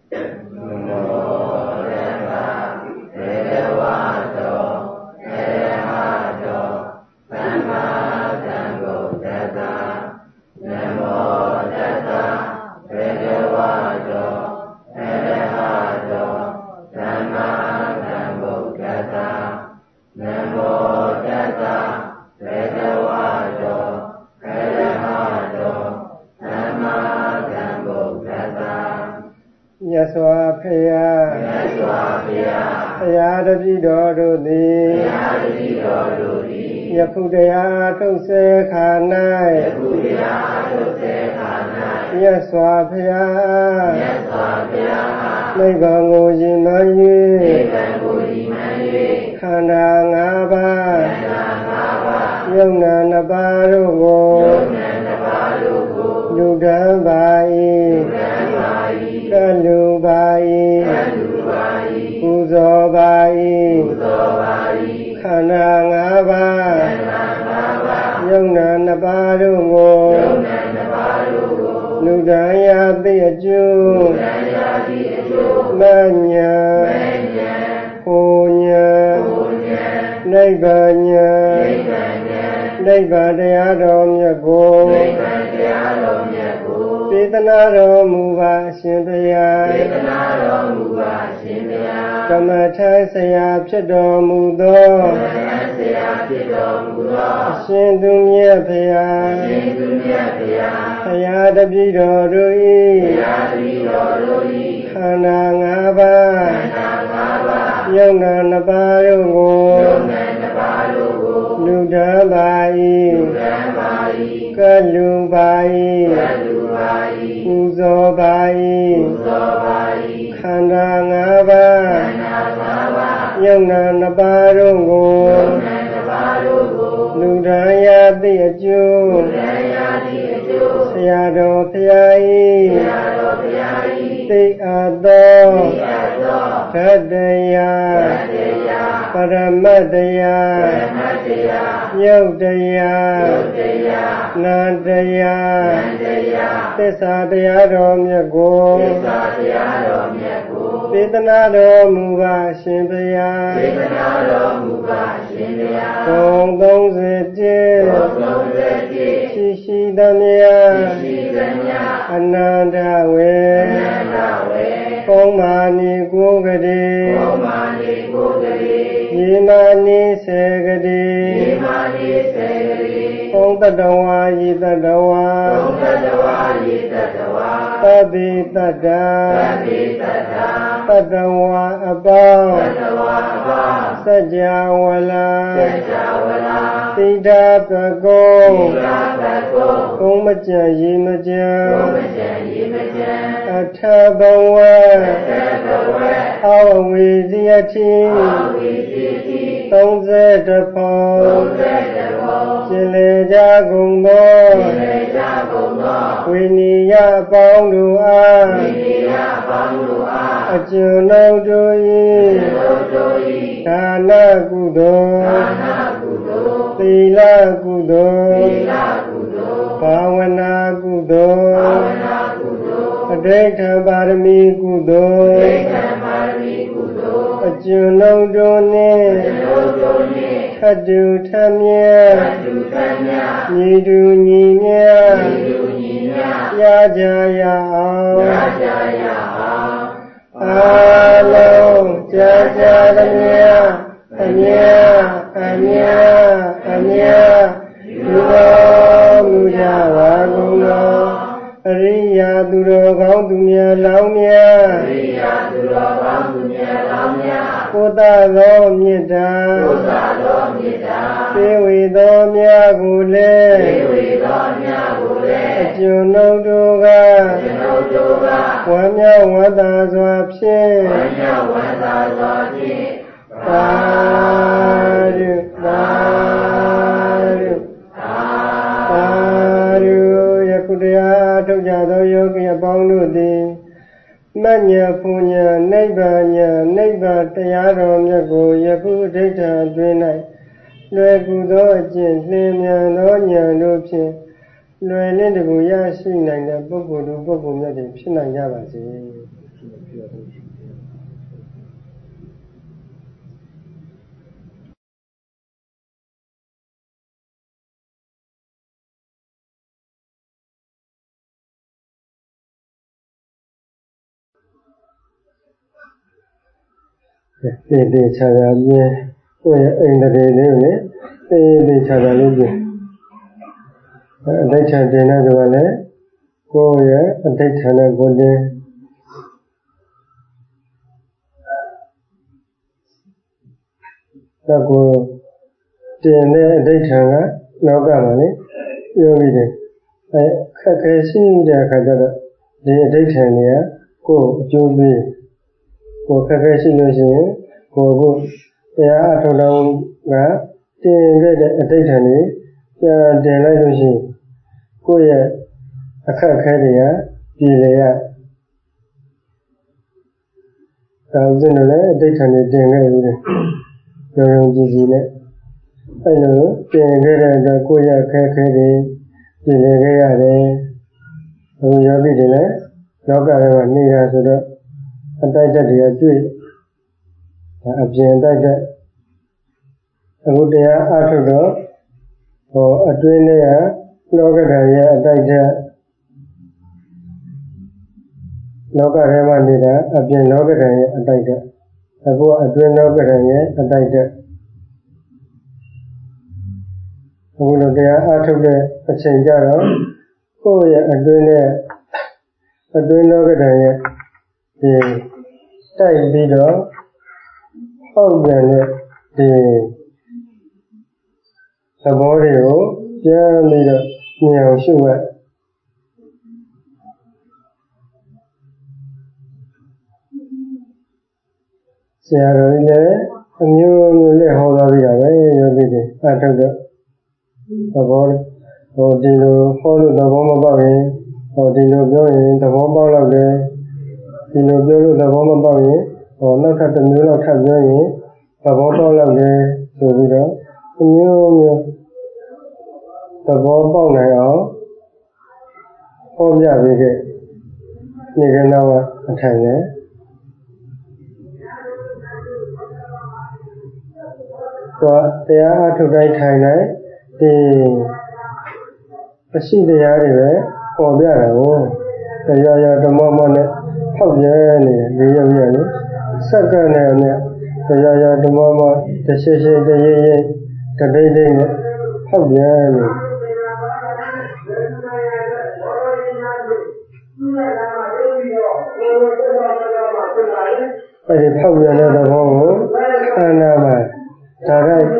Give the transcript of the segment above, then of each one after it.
ยะสวาพยาพยาตปิโดดุติยะพุทธยาทุเสขานัยยะสวาพยาနိဗ္ဗာန်ကိုရည်မှန်း၍ခန္ဓာ၅ပါးယုံနာ၂ပါးတို့ကိုလူတန်းပါ၏ကလူပါ၏ပူဇော်ပါ၏ခန္ဓာ၅ပါးယုံနာ၂ပါးတို့ကိုလူတန်းရသည့်အကျိုးမညာဟိုညာနိဗ္ဗာန်ညာနိဗ္ဗာန်တရားတော်မြတ်ကိုသေသနာတော်မူပါအရှင်ဘုရားကမ္မထာဆရာဖြစ်တော်မူသောအရှင်သူမြတ်ဘုရားဘုရားတပည့်တော်တို့၏ခန္ဓာ၅ပါးယုံနာ၂ပါးတို့ကိုလူတန်းပါ၏ကလူပါ၏ပူဇော်ပါ၏ခန္ဓာ၅ပါးယုံနာ၂ပါးတို့ကိုလူတန်းရသည့်အကျိုးဆရာတော်ဘုရား၏သိအပ်သောဓတ္တရာပရမတ္တရာယုတ်တရားနန္တရားသစ္စာတရားတော်မြတ်ကိုသေသနာတော်မူပါရှင်ဘုရားဘုံ31ရှိရှိသမျှအနန္တဝေပုံမာနိကိုကတိယေမာနိစေကတိပုံတတဝါယိတတဝါသဗ္ဗေတတ္တာတတဝါအပေါင်းစัจ java ဝလာတိဋ္ဌပကုံကုံမကြံရေမကြံအထဘဝအဝိဇယတိ30ဖို့ကျင်လေကြကုန်သောဝိနည်းအပေါင်းတို့အားအကျွန်ုပ်တို့၏ဒါနကုသိုလ်သီလကုသိုလ်ဘာဝနာကုသိုလ်အဋ္ဌံပါရမီကုသိုလ်အကျွန်ုပ်တို့နှင့်ထတုထမြတ်ညီတူညီမြတ်ရကြရအောင်အားလုံးကြာကြာသမျှအမြတ်အမြတ်အမြတ်လူတော်မူကြပါကုန်သောအရိယာသူတော်ကောင်းသူများလောင်းများကိုယ်သာသောမေတ္တာသေဝေသောများကိုလည်းအကျွန်ုပ်တို့ကဝမ်းမြောက်ဝမ်းသာစွာဖြင့်သာဓုသာဓုသာဓုယခုတရားထုတ်ကြသောယောဂီအပေါင်းတို့သည်မဉ္ဇဉ်ပူဉ္ဇဉ်နိဗ္ဗာန်ဉာဏ်နိဗ္ဗာန်တရားတော်မြတ်ကိုယခုအဋ္ဌံအတွင်း၌လွယ်ကူသောအကျင့်လျင်မြန်သောဉာဏ်တို့ဖြင့်လွယ်လင့်တကူရရှိနိုင်တဲ့ပုဂ္ဂိုလ်တို့ပုဂ္ဂိုလ်မြတ်တွေဖြစ်နိုင်ကြပါစေ။တေချာချာပြင်းကိုယ့်ရဲ့အိမ်တရေလေးကိုလည်းတေချာချာလေးပြင်းအတိတ်ထန်တင်တဲ့ဆိုတော့လည်းကိုယ့်ရဲ့အတိတ်ထန်တဲ့ကိုယ်တင်တော့ကိုတင်တဲ့အတိတ်ထန်ကနောက်ကမှာလေပြောပြီးတယ်ခက်ခဲရှိတဲ့အခါကျတော့ဒီအတိတ်ထန်တွေကကိုယ်အကျိုးပေးကိုခက်ခဲရှိလို့ရှိရင်ကိုအခုတရားအထောက်တော်ကတင်ခဲ့တဲ့အတိတ်ထန်တွေပြန်တင်လိုက်လို့ရှိရင်ကိုယ့်ရဲ့အခက်အခဲတွေကပြည်လေရဒါဥစဉ်တို့လည်းအတိတ်ထန်တွေတင်ခဲ့ဘူးတယ်ယုံယုံကြည်ကြည်နဲ့အဲ့လိုတင်ခဲ့တဲ့အတွက်ကိုယ့်ရဲ့အခက်အခဲတွေပြည်လေခဲ့ရတယ်အခုယောဂီတွေလည်းလောကထဲမှာနေတာဆိုတော့အတိုက်တက်တွေကတွေ့အပြင်တိုက်တက်အခုတရားအားထုတ်တော့အတွင်းထဲကလောကဓာတ်ရဲ့အတိုက်တက်လောကထဲမှာနေတာအပြင်လောကဓာတ်ရဲ့အတိုက်တက်အခုအတွင်းလောကဓာတ်ရဲ့အတိုက်တက်အခုလိုတရားအားထုတ်တဲ့အချိန်ကြတော့ကိုယ့်ရဲ့အတွင်းလောကဓာတ်ရဲ့ဒီတိုက်ပြီးတော့ဟောက်ပြန်တဲ့ဒီသဘောတွေကိုပြန်ပြီးတော့မြင်အောင်ရှုမှတ်ဆရာတော်ကြီးလည်းအမျိုးမျိုးနဲ့ဟောသွားပြီးတာပဲယောဂီတွေအထုတ်တော့သဘောဒီလိုဟောလို့သဘောမပေါက်ရင်ဒီလိုပြောရင်သဘောပေါက်တော့တယ်ဒီလိုပြောလို့သဘောမပေါက်ရင်နောက်ထပ်တစ်မျိုးလောက်ထပ်ပြောရင်သဘောပေါက်တော့တယ်ဆိုပြီးတော့အမျိုးမျိုးသဘောပေါက်နိုင်အောင်ဟောပြပေးခဲ့ဒီကနေ့ကအထိုင်နဲ့တရားအထုတ်တိုင်းထိုင်တိုင်းဒီအရှိတရားတွေပဲပေါ်ပြတာကိုတရားဓမ္မမနဲ့ဖောက်ပြနေတယ်ဒီရုပ်ရည်လေစက္ကန့်နဲ့တရားဓမ္မမတရှိရှိတရရတတိတ်နဲ့ဖောက်ပြနေအဲဒီဖောက်ပြတဲ့သဘောကိုခန္ဓာမှာဒါရိုက်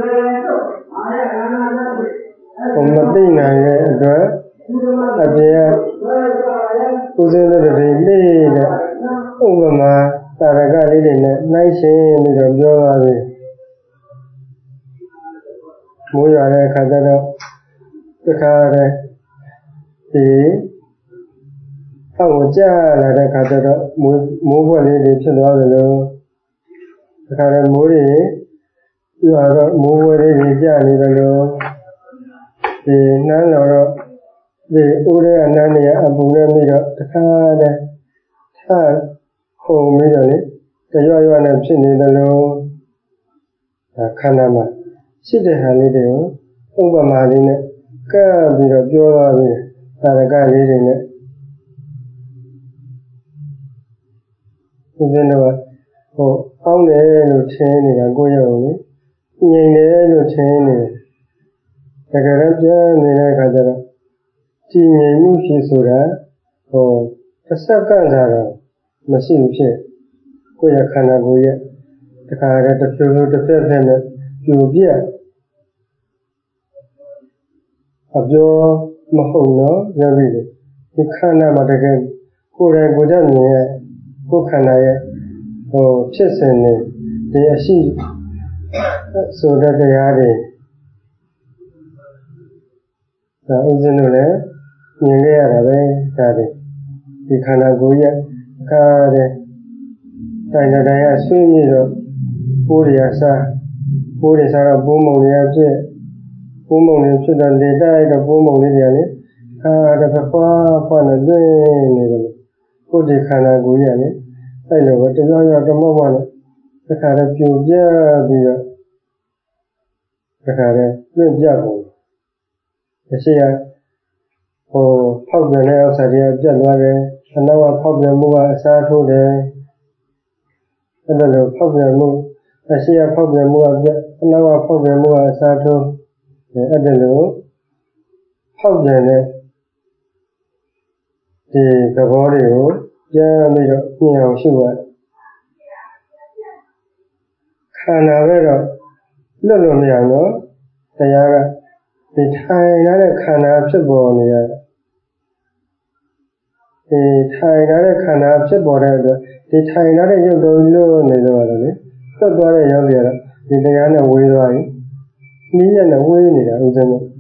မသိနိုင်တဲ့အတွက်အပြင်ကဥစဉ်တဲ့တွေလေးတဲ့ဥပမာတာရကလေးတွေနဲ့နှိုင်းရှင်းပြီးတော့ပြောပါပြီမိုးရွာတဲ့အခါကျတော့တခါတည်းဒီအောက်ကိုကြာလာတဲ့အခါကျတော့မိုးဘွက်လေးတွေဖြစ်သွားတယ်လို့တခါတည်းမိုးတွေရွာတော့မိုးဘွက်လေးတွေကြာနေတယ်လို့ဒီနှမ်းတော်တော့ဒီဥရေအနန္တရအပူနဲ့ပြီးတော့တခါတည်းခုံပြီးတော့လေတရွနဲ့ဖြစ်နေတယ်လို့ခန္ဓာမှာရှိတဲ့ဟာလေးတွေကိုဥပမာလေးနဲ့ကပ်ပြီးတော့ပြောသွားပြီးသာရကလေးတွေနဲ့ဦးဇင်းတို့ကအောင်းတယ်လို့ထင်နေတာကိုယ့်ရုပ်ကိုငြိမ်တယ်လို့ထင်နေတယ်တကယ်တော့ပြန်နေတဲ့အခါကျတော့ကြည်ငြိမ်မှုဖြစ်ဆိုတာတစ်စက္ကန့်သာတော့မရှိဘူးဖြစ်ကိုယ့်ရဲ့ခန္ဓာကိုယ်ရဲ့တခါတည်းတစ်ဖြိုးဖြိုးတစ်ဖက်ဖက်နဲ့ပြိုပြက်အပြောမဟုတ်တော့ရပြီလေဒီခန္ဓာမှာတကယ်ကိုယ်တိုင်ကိုယ်ကြမြင်ရဲ့ကိုယ်ခန္ဓာရဲ့ဖြစ်စဉ်နေဒီအရှိဆိုတဲ့တရားတွေဒါဥစဉ်တို့လည်းမြင်ခဲ့ရတာပဲဒါတွေဒီခန္ဓာကိုယ်ရဲ့အခါတည်းတိုင်တိုင်ရဆွေးမြေ့တော့ပိုးတွေစားပိုးတွေစားတော့ပိုးမုံတွေဖြစ်ပိုးမုံတွေဖြစ်တော့လေတိုက်တော့ပိုးမုံလေးတွေကလေတစ်ဖက်ဖွာနဲ့တွင်းနေတယ်ကိုယ်ဒီခန္ဓာကိုယ်ကြီးရတယ်အဲ့လိုပဲတကြောင်ကြောင်တမောမောနဲ့တခါတည်းပြူပြပြီးတော့တခါတည်းပြင့်ပြကုန်အရှိကဖောက်ပြန်တဲ့ဥစ္စာတွေကပြတ်သွားတယ်အနောက်ကဖောက်ပြန်မှုကအစားထိုးတယ်အဲ့လိုဖောက်ပြန်မှုအရှိကဖောက်ပြန်မှုကပြတ်အနောက်ကဖောက်ပြန်မှုကအစားထိုးအဲ့လိုဖောက်ပြန်တဲ့ဒီသဘောတွေကိုပြန်ပြီးတော့မြင်အောင်ရှုရတယ်ခန္ဓာပဲတော့လွတ်လို့မရတော့တရားကဒီထိုင်လာတဲ့ခန္ဓာဖြစ်ပေါ်နေရတယ်ဒီထိုင်လာတဲ့ခန္ဓာဖြစ်ပေါ်တဲ့အတွက်ဒီထိုင်လာတဲ့ရုပ်တော်လွတ်နေတော့လေသွတ်သွားတဲ့ရောက်ရတော့ဒီတရားနဲ့ဝေးသွားရင်နည်းရနဲ့ဝေးနေတာဥစ္စာနဲ့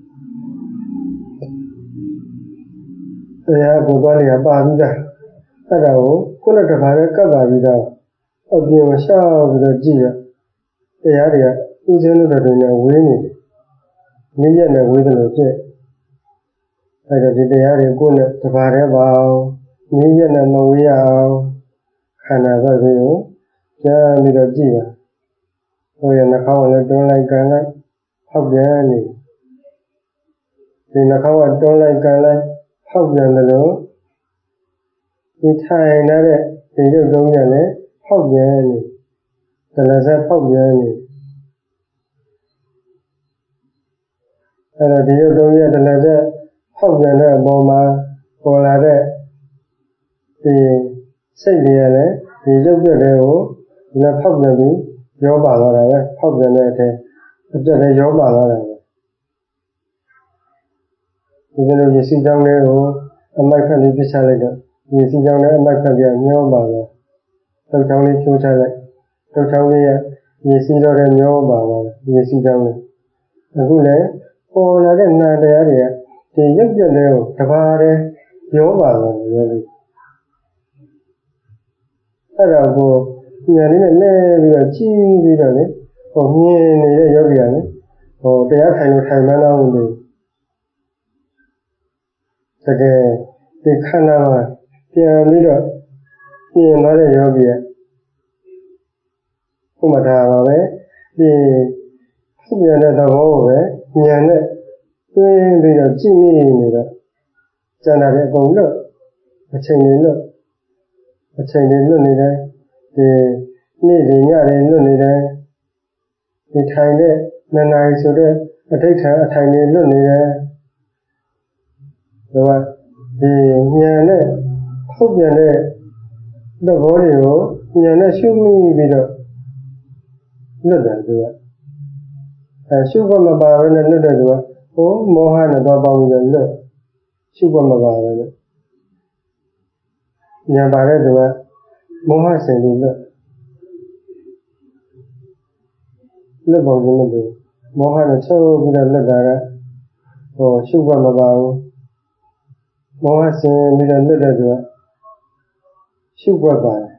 တရားကိုသွားနေတာပါပြီးသားအဲ့ဒါကိုခုနကတခါတည်းကပ်ပါပြီးသားအပြင်ကိုရှောက်ပြီးတော့ကြည့်ရတရားတွေကဥစ္စာတို့တွေနဲ့ဝေးနေတယ်နည်းရနဲ့ဝေးတယ်လို့ဖြစ်အဲ့ဒါဒီတရားတွေကိုယ်နဲ့တခါတည်းပါအောင်နည်းရနဲ့မဝေးရအောင်ခန္ဓာဘက်ကိုကြားပြီးတော့ကြည့်ပါဟိုရနှာခေါင်းကိုလည်းတွန်းလိုက်ကန်လိုက်ဖောက်ပြန်နေဒီနှာခေါင်းကတွန်းလိုက်ကန်လိုက်ဖောက်ပြန်တယ်လို့ဒီထိုင်နေတဲ့ဒီရုပ်သုံးရနဲ့ဖောက်ပြန်နေတလဆက်ဖောက်ပြန်နေအဲ့တော့ဒီရုပ်သုံးရတလဆက်ဖောက်ပြန်တဲ့အပေါ်မှာပေါ်လာတဲ့ဒီစိတ်တွေကလည်းဒီရုပ်ပြတဲ့ကိုလည်းဖောက်ပြန်ပြီးရောပါသွားတာပဲဖောက်ပြန်တဲ့အထဲအပြတ်လည်းရောပါသွားတယ်ဒီလိုရစီကြောင်းလေးကိုအမိုက်ခက်လေးပြချလိုက်တော့ရစီကြောင်းနဲ့အမိုက်ခက်ကြီးမျောပါသွားတုတ်ချောင်းလေးချိုးချလိုက်တုတ်ချောင်းလေးကရစီတော့လည်းမျောပါသွားရစီကြောင်းလေးအခုလည်းပေါ်လာတဲ့နာတရားတွေကဒီရုပ်ပြတဲ့ကိုတပါးတည်းမျောပါသွားတယ်လို့အဲ့ဒါကိုဉာဏ်လေးနဲ့လဲပြီးတော့ကြည့်ပြီးတော့လေမြင်နေတဲ့ယောဂီကလေတရားထိုင်လို့ထိုင်မှန်းတော့ဘူးတကယ်ဒီခန္ဓာမှာပြန်ပြီးတော့မြင်သွားတဲ့ယောဂီကဥပမာပါပဲဒီဖြစ်ပြတဲ့သဘောကိုပဲဉာဏ်နဲ့တွင်းပြီးတော့ကြည့်မိနေတော့ကျန်တာတွေအကုန်လွတ်အချိန်တွေလွတ်နေတယ်ဒီနေ့တွေညတွေလွတ်နေတယ်ဒီထိုင်တဲ့နာနာရီဆိုတဲ့အဋိဋ္ဌာအထိုင်တွေလွတ်နေတယ်ဒါကဒီဉာဏ်နဲ့ဖောက်ပြန်တဲ့သဘောတွေကိုဉာဏ်နဲ့ရှုမိပြီးတော့လွတ်တယ်သူကရှုဖို့မပါဘဲနဲ့လွတ်တဲ့သူကမောဟနဲ့တော့ပေါင်းပြီးတော့လွတ်ရှုဖို့မပါဘဲနဲ့ဉာဏ်ပါတဲ့သူကမောဟစိတ်ပြီးလွတ်ပုံကလည်းဒီမောဟနဲ့ချုပ်ပြီးတော့လွတ်တာကရှုဖို့မပါဘူးမောဟဆင်ပြီးတော့လွတ်တဲ့သူကရှုဖို့ပါတယ်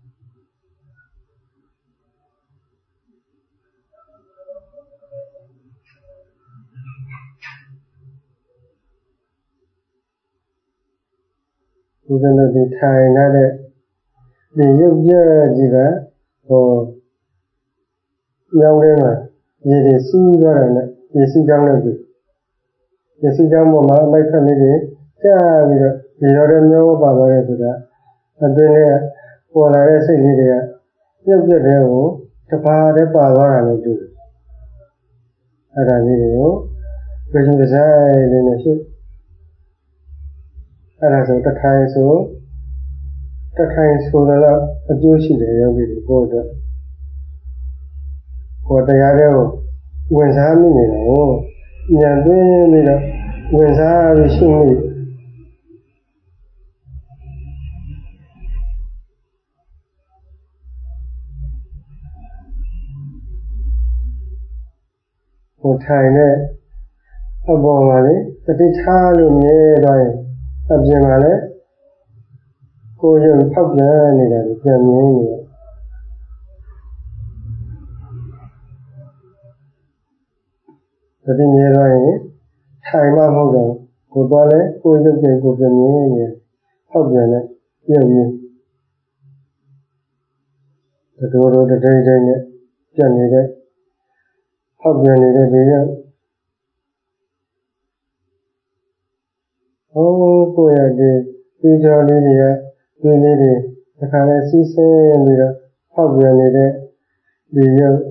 ဒီလိုဒီထိုင်ရတဲ့ဒီရုပ်ပြကြီးကမြောင်းထဲမှာရေတွေစီးသွားတာနဲ့ရေစီးကြောင်းနဲ့ပြီးရေစီးကြောင်းပေါ်မှာအမိုက်ခက်လေးတွေကြားပြီးတော့ဒီတော့လည်းမျောပါသွားတယ်ဆိုတာအတွင်းထဲပေါ်လာတဲ့စိတ်လေးတွေကပြုတ်ပြတဲ့ကိုတစ်ပါးတည်းပါသွားတာလို့တွေ့တယ်အဲ့ဒါလေးတွေကိုပြင်းပြဆိုင်လေးနဲ့ရှိအဲ့ဒါဆိုတထိုင်ဆိုတော့အကျိုးရှိတယ်ယောဂီတွေပို့တော့တရားတွေကိုဝင်စားမိနေတယ်ဉာဏ်သွင်းပြီးတော့ဝင်စားပြီးရှိမိထိုင်တဲ့အပေါ်မှာလေတတိထားလို့မြဲသွားရင်အပြင်မှာလည်းကိုယ်ရုပ်ဖောက်ပြန်နေတာကိုပြန်မြင်နေတယ်တတိမြဲသွားရင်ထိုင်မှမဟုတ်တော့ကိုယ်သွားလဲကိုယ်ရုပ်ပြန်ကိုယ်ပြန်မြင်နေဖောက်ပြန်တဲ့ပြုတ်ပြီးတော်တည်းနဲ့ပြတ်နေတဲ့ဖောက်ပြန်နေတဲ့ဒီရုပ်ကိုယ့်ရဲ့ဒီကြောလေးတွေကဒီလေးတွေတစ်ခါလဲစီးဆင်းပြီးတော့ဖောက်ပြန်နေတဲ့ဒီရုပ်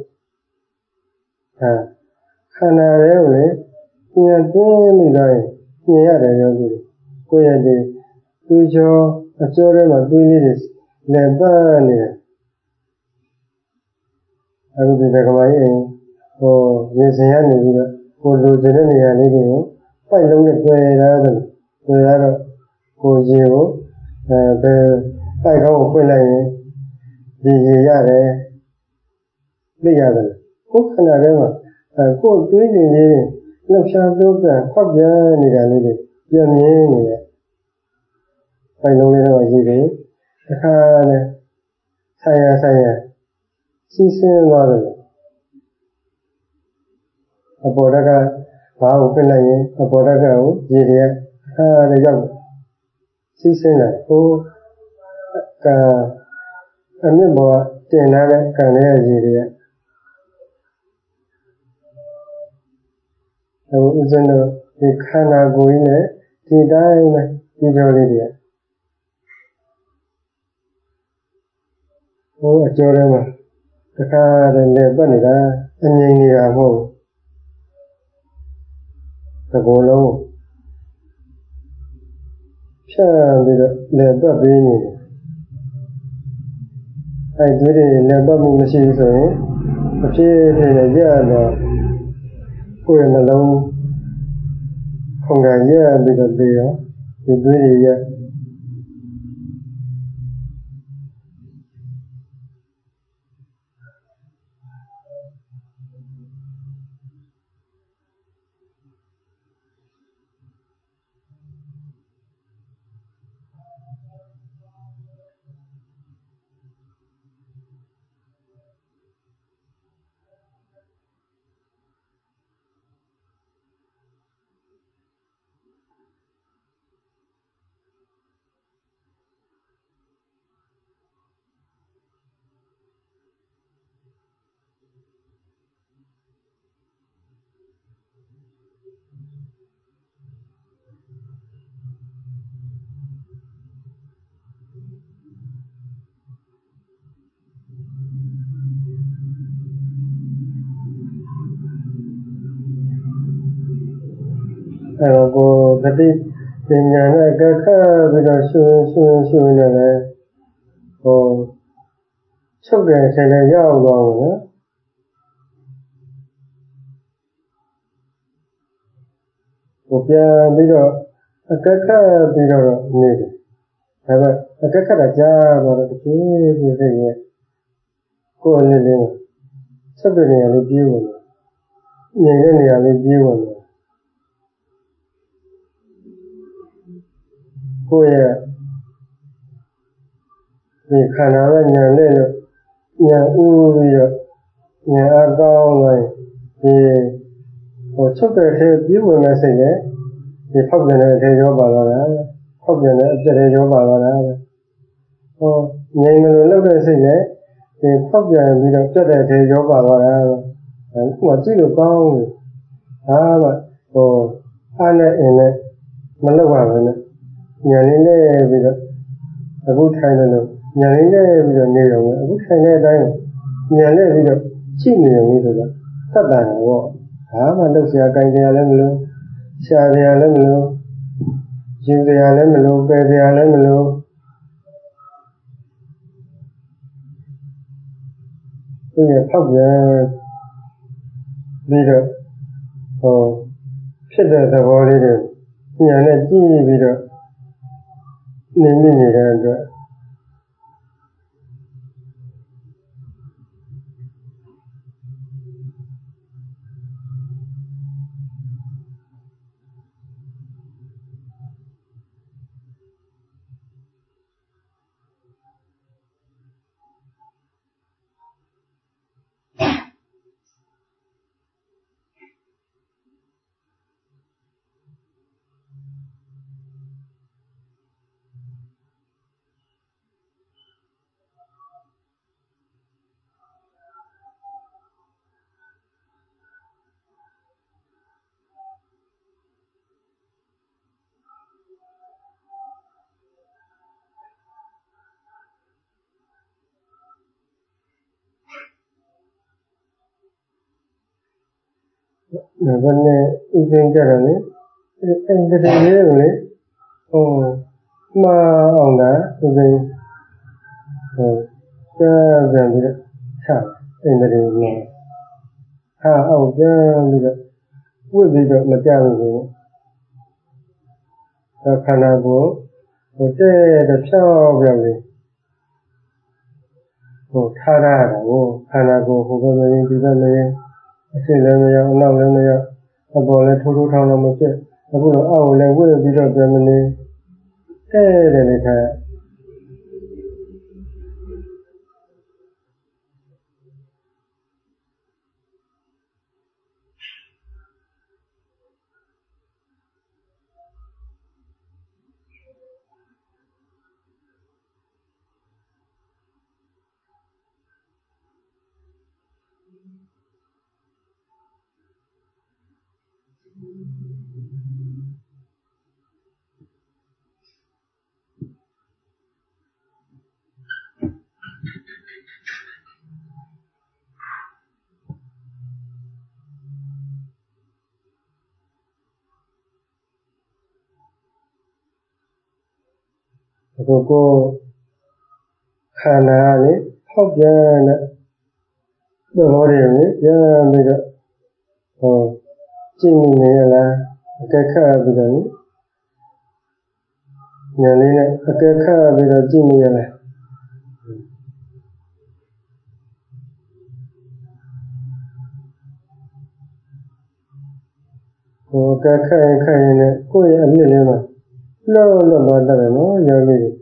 ခန္ဓာရဲ့ကိုလေပြန်သွင်းပြီးတော့ပြင်ရတယ်ယောဂီကိုယ့်ရဲ့ဒီကြောအကျော်ထဲမှာသွေးလေးတွေလက်ပတ်နေတယ်အခုဒီကမာကြီးရေစင်ရနေပြီးတော့ကိုလိုချင်တဲ့နေရာလေးတွေကိုပိုက်လုံးနဲ့တွေ့ရတယ်တွေ့ရတော့ကိုရေကိုဘယ်ပိုက်ကောင်းကိုဖွင့်လိုက်ရင်ဒီရေရတယ်သိရတယ်ကိုယ်ခန္ဓာထဲမှာကိုယ်တွေးနေလေးလှုပ်ရှားတိုးပြန်ဖောက်ပြန်နေတာလေးတွေပြင်းပြင်းနေတယ်ပိုက်လုံးလေးတော့ရေတွေတစ်ခါနဲ့ဆိုင်ရစီးဆင်းသွားတယ်အပေါ်ဓာတ်ကဘာကိုဖွင့်လိုက်ရင်အပေါ်ဓာတ်ကိုရေတွေကရောက်စီးဆင်းတယ်အမြင့်ပေါ်တင်ထားတဲ့ကံရဲ့ရေတွေကဦးဇင်းတို့ဒီခန္ဓာကိုယ်ကြီးနဲ့ဒီတိုင်းပဲဒီကြောလေးတွေအကျော်ထဲမှာတစ်ခါတည်းလက်ပတ်နေတာအငြိမ်နေတာမဟုတ်ဘူး ကိုယ်လုံးဖြန့်ပြီးတော့လက်ပတ်ပေးနေတယ်အဲဒီတွေလက်ပတ်မှုမရှိဘူးဆိုရင်အဖြစ်ဖြစ်ရရတော့ကိုယ်ရဲ့နှလုံးခုန်ကြရပြီးတော့ပြီးတော့ဒီတွေတွေရကိုသတိပညာနဲ့ကခပြီးတော့ရှုနေတယ်ချုပ်တယ်ဆယ်လည်းရောက်သွားဘူးနော်ပြန်ပြီးတော့အကခပြီးတော့နေတယ်ဒါပေမဲ့အကခတာကြားတော့တဖြည်းဖြည်းစိတ်ရဲ့ကိုယ်အနေနဲ့ချုပ်တဲ့နေရာလေးပြေးဝင်တယ်ငြိမ်တဲ့နေရာလေးပြေးဝင်တယ်ကိုယ့်ရဲ့ဒီခန္ဓာရဲ့ဉာဏ်နဲ့ဉာဏ်ဥပြီးတော့ဉာဏ်အားကောင်းသွားရင်ဒီချုပ်တဲ့ထဲပြေးဝင်မဲ့စိတ်နဲ့ဒီဖောက်ပြန်တဲ့အထဲရောပါသွားတာဖောက်ပြန်တဲ့အပြည့်ထဲရောပါသွားတာငြိမ်လို့လှုပ်တဲ့စိတ်နဲ့ဒီဖောက်ပြန်ပြီးတော့ပြတ်တဲ့အထဲရောပါသွားတာအခုမှကြည့်လို့ကောင်းတယ်ဒါမှအားနဲ့အင်းနဲ့မလှုပ်ပါဘူးနဲ့ဉာဏ်လေးနဲ့ပြီးတော့အခုထိုင်တယ်လို့ဉာဏ်လေးနဲ့ပြီးတော့နေရုံနဲ့အခုထိုင်တဲ့အတိုင်းဉာဏ်နဲ့ပြီးတော့ကြည့်နေရုံလေးဆိုတော့သတ်တာတော့ဘာမှလှုပ်ရှားကြင်ကြရလည်းမလို့ရှားကြရလည်းမလို့ယူကြရလည်းမလို့ပယ်ကြရလည်းမလို့သူရဲ့ဖောက်ပြန်ပြီးတော့ဖြစ်တဲ့သဘောလေးတွေဉာဏ်နဲ့ကြည့်ပြီးတော့နေမိနေတဲ့အတွက် Nabane using Jarani, and the really, ma on that, using the in the room. How would be the material? The Kanabo, or the show really. Tara, Kanabo, who was in the Silamia, now Lamia, a bullet who town of Moshe, a good hour and will be the Germany. Go Hanali, Hobjan, the Horian, Jimmy Nela, Kaka Bidani, Yanina, Kaka Bida Jimmy. Kaka and Kayana, Koy and Lilima. No, Yami.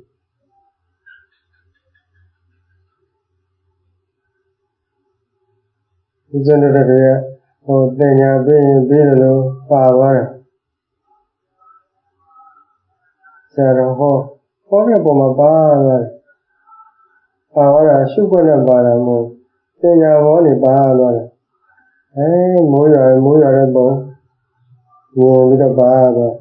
General, or then you being below power. Sarah Ho, horrible my bar. Power, sugar and baramo. Then you have only bar. Moya, with a bar.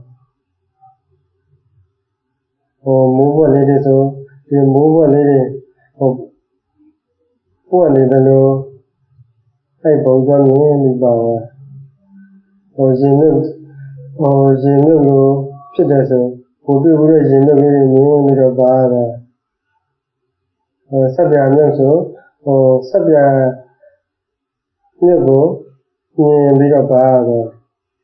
Oh, move a lady so, you move a lady. Oh, poor little. I bought one in the bar. Or she knew, Peterson, who do really know with a bar. Or Sabia so, or Sabia Nebo, with a bar.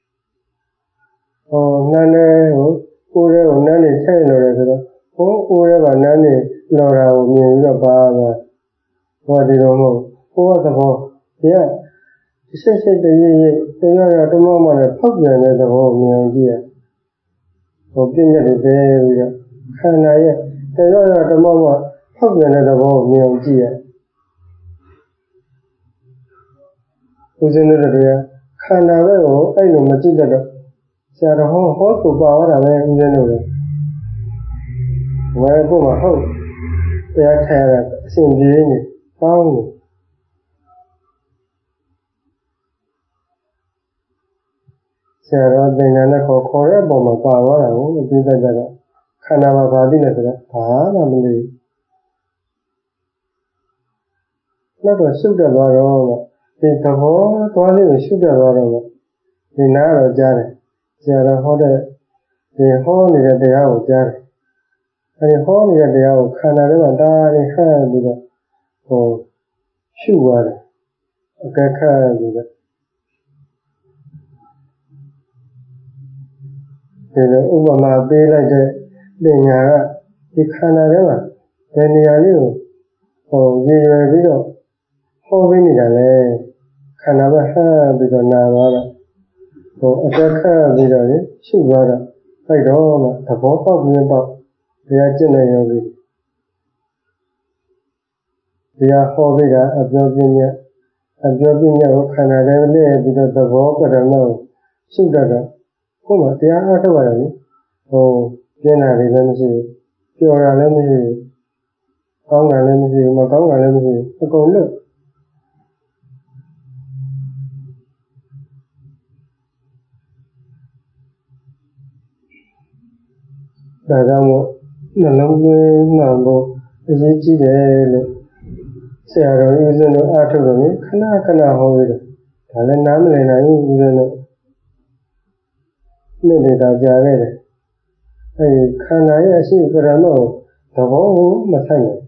Oh, Nane, or Nanny Taylor, whoever Nanny Laura with a bar. What do you know? Who was the whole? Yeah. She said the year to Mamma and Pumpkin at the whole year. Or Ginger the Baby. Can I? The year to Mamma, Pumpkin at the whole year. Who's in the rear? Can I? I know Matilda. Said a whole horse to power away in January. Where I go my house. They are tired, seem being found. Sarah, then I call Cora Bomber Power, I won't be the Kanava Badina, family. Not a sugar or the whole 20 sugar or the narrow jar. Sarah Hodder, the horny at the hour jar. And the horny at the hour Canada died hand with a sugar. A caca with it. Ubama be like the Yara, the Canada, then the Alu, or the Rido, how many are Canava have with a Navara, or a Jacka with a sugar, I don't know, the both of me about the general. They are absorbing Canada because the walk or no, sugar. Come, they are out of way. Oh, generally, let me see. Pure, let me see. Conga, let me see. Maconga, let me see. Go look. Dadamo, no longer mambo, is it Gile? Say, I don't use no artillery. Kana hold it. Tell a namely, I use no. နှစ်နေတာကြာခဲ့တယ်ခန္ဓာရဲ့အရှိပရမောသဘောကိုမဆိုင်ဘူး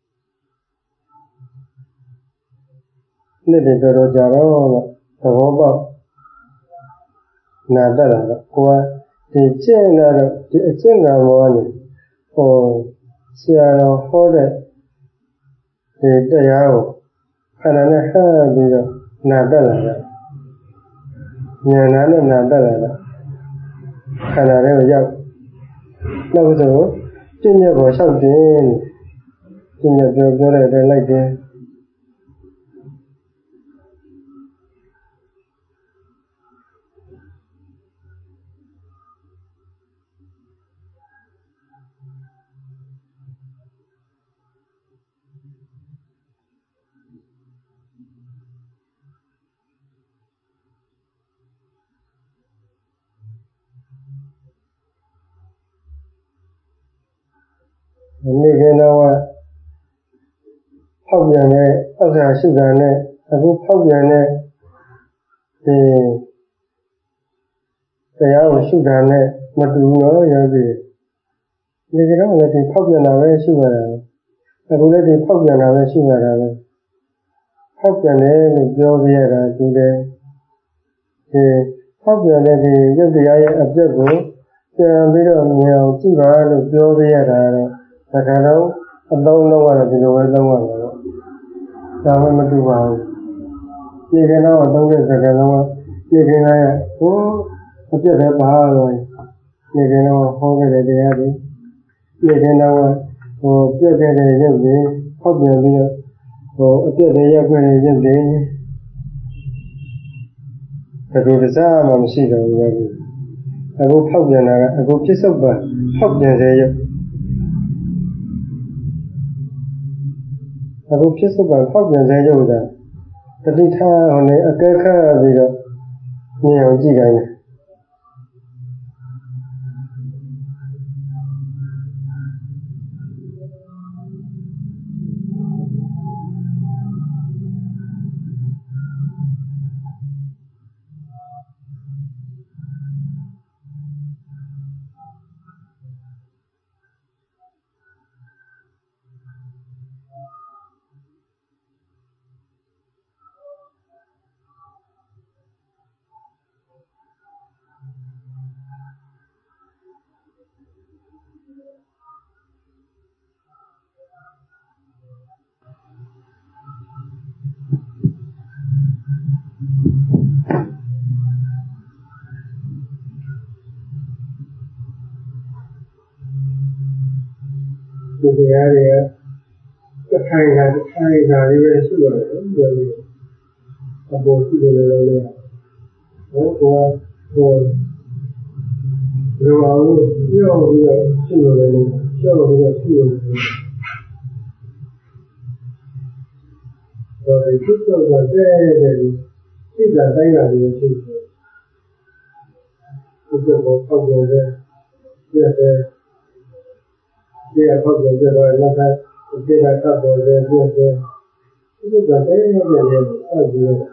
နှစ်တွေတော်တော်ကြာတော့သဘောပေါက်နာတတ်လာတော့ကိုယ်ကဒီကျင့်လာတော့ဒီအကျင့်ကဘောကနေဆရာတော်ဟောတဲ့ဒီတရားကိုခန္ဓာနဲ့ဟပ်ပြီးတော့နာတတ်လာတယ်ဉာဏ်နဲ့နာတတ်လာတော့ခန္ဓာတွေကိုရောက်နောက်ဆိုကျင့်ရပေါ်လျှောက်တင်ကျင့်ရပြောတဲ့အတိုင်းလိုက်တယ်နေ့ကတော့ဖောက်ပြန်တဲ့ဥစ္စာရှိတာနဲ့အခုဖောက်ပြန်တဲ့ဒီတရားကိုရှိတာနဲ့မတူဘူးနော်ယောဂီနေ့ကတော့လည်းဒီဖောက်ပြန်တာပဲရှိရတာအခုလည်းဒီဖောက်ပြန်တာပဲရှိရတာပဲဖောက်ပြန်တယ်လို့ပြောပြရတာဒီလေဒီဖောက်ပြန်တဲ့ဒီရုပ်တရားရဲ့အပြတ်ကိုပြန်ပြီးတော့မြင်အောင်ကြည့်ပါလို့ပြောပြရတာတော့ဒါကတော့အသုံးလုံးကတော့ဒီလိုပဲသုံးရမှာပေါ့ဒါမှမတူပါဘူးနေ့ကတော့သုံးတဲ့စကားလုံးကနေ့ကရဲ့အပြတ်ပဲပါတော့နေ့ကတော့ဟောခဲ့တဲ့တရားတွေနေ့ကတော့ပြတ်ခဲ့တဲ့ရုပ်တွေဖောက်ပြန်ပြီးတော့အပြတ်တွေရောက်ခဲ့တဲ့ရုပ်တွေအခုတစားမှမရှိတော့ဘူးလေအခုဖောက်ပြန်တာကအခုပြစ္ဆုတ်ပါဖောက်ပြန်တဲ့ရုပ်အခုဖြစ်စုပ်ကဖောက်ပြန်တဲ့ရုပ်ကတတိထားဟိုနေအကဲခတ်ပြီးတော့မြင်အောင်ကြည့်ခိုင်းတယ်ဒီတရားတွေကထိုင်တာလေးပဲရှိရတယ်ပြောပြီးအပေါ်ရှိတယ်လို့လည်းဟိုလိုအောင်ပြောပြီးတော့ရှိရတယ်ပြောပြီးတော့ရှိရတယ်ဒီchútတော့တဲ့စိတ်ဓာတ်တိုင်းရတယ်ရှိတယ်ဒီတော့ပေါက်တယ်ရတယ်ဒီအဖောက်ကြတော့နောက်ဒီကထပ်ပေါ်တယ်ပြည့်တယ်ဒီကတည်းကလည်းအောက်ပြီးတော့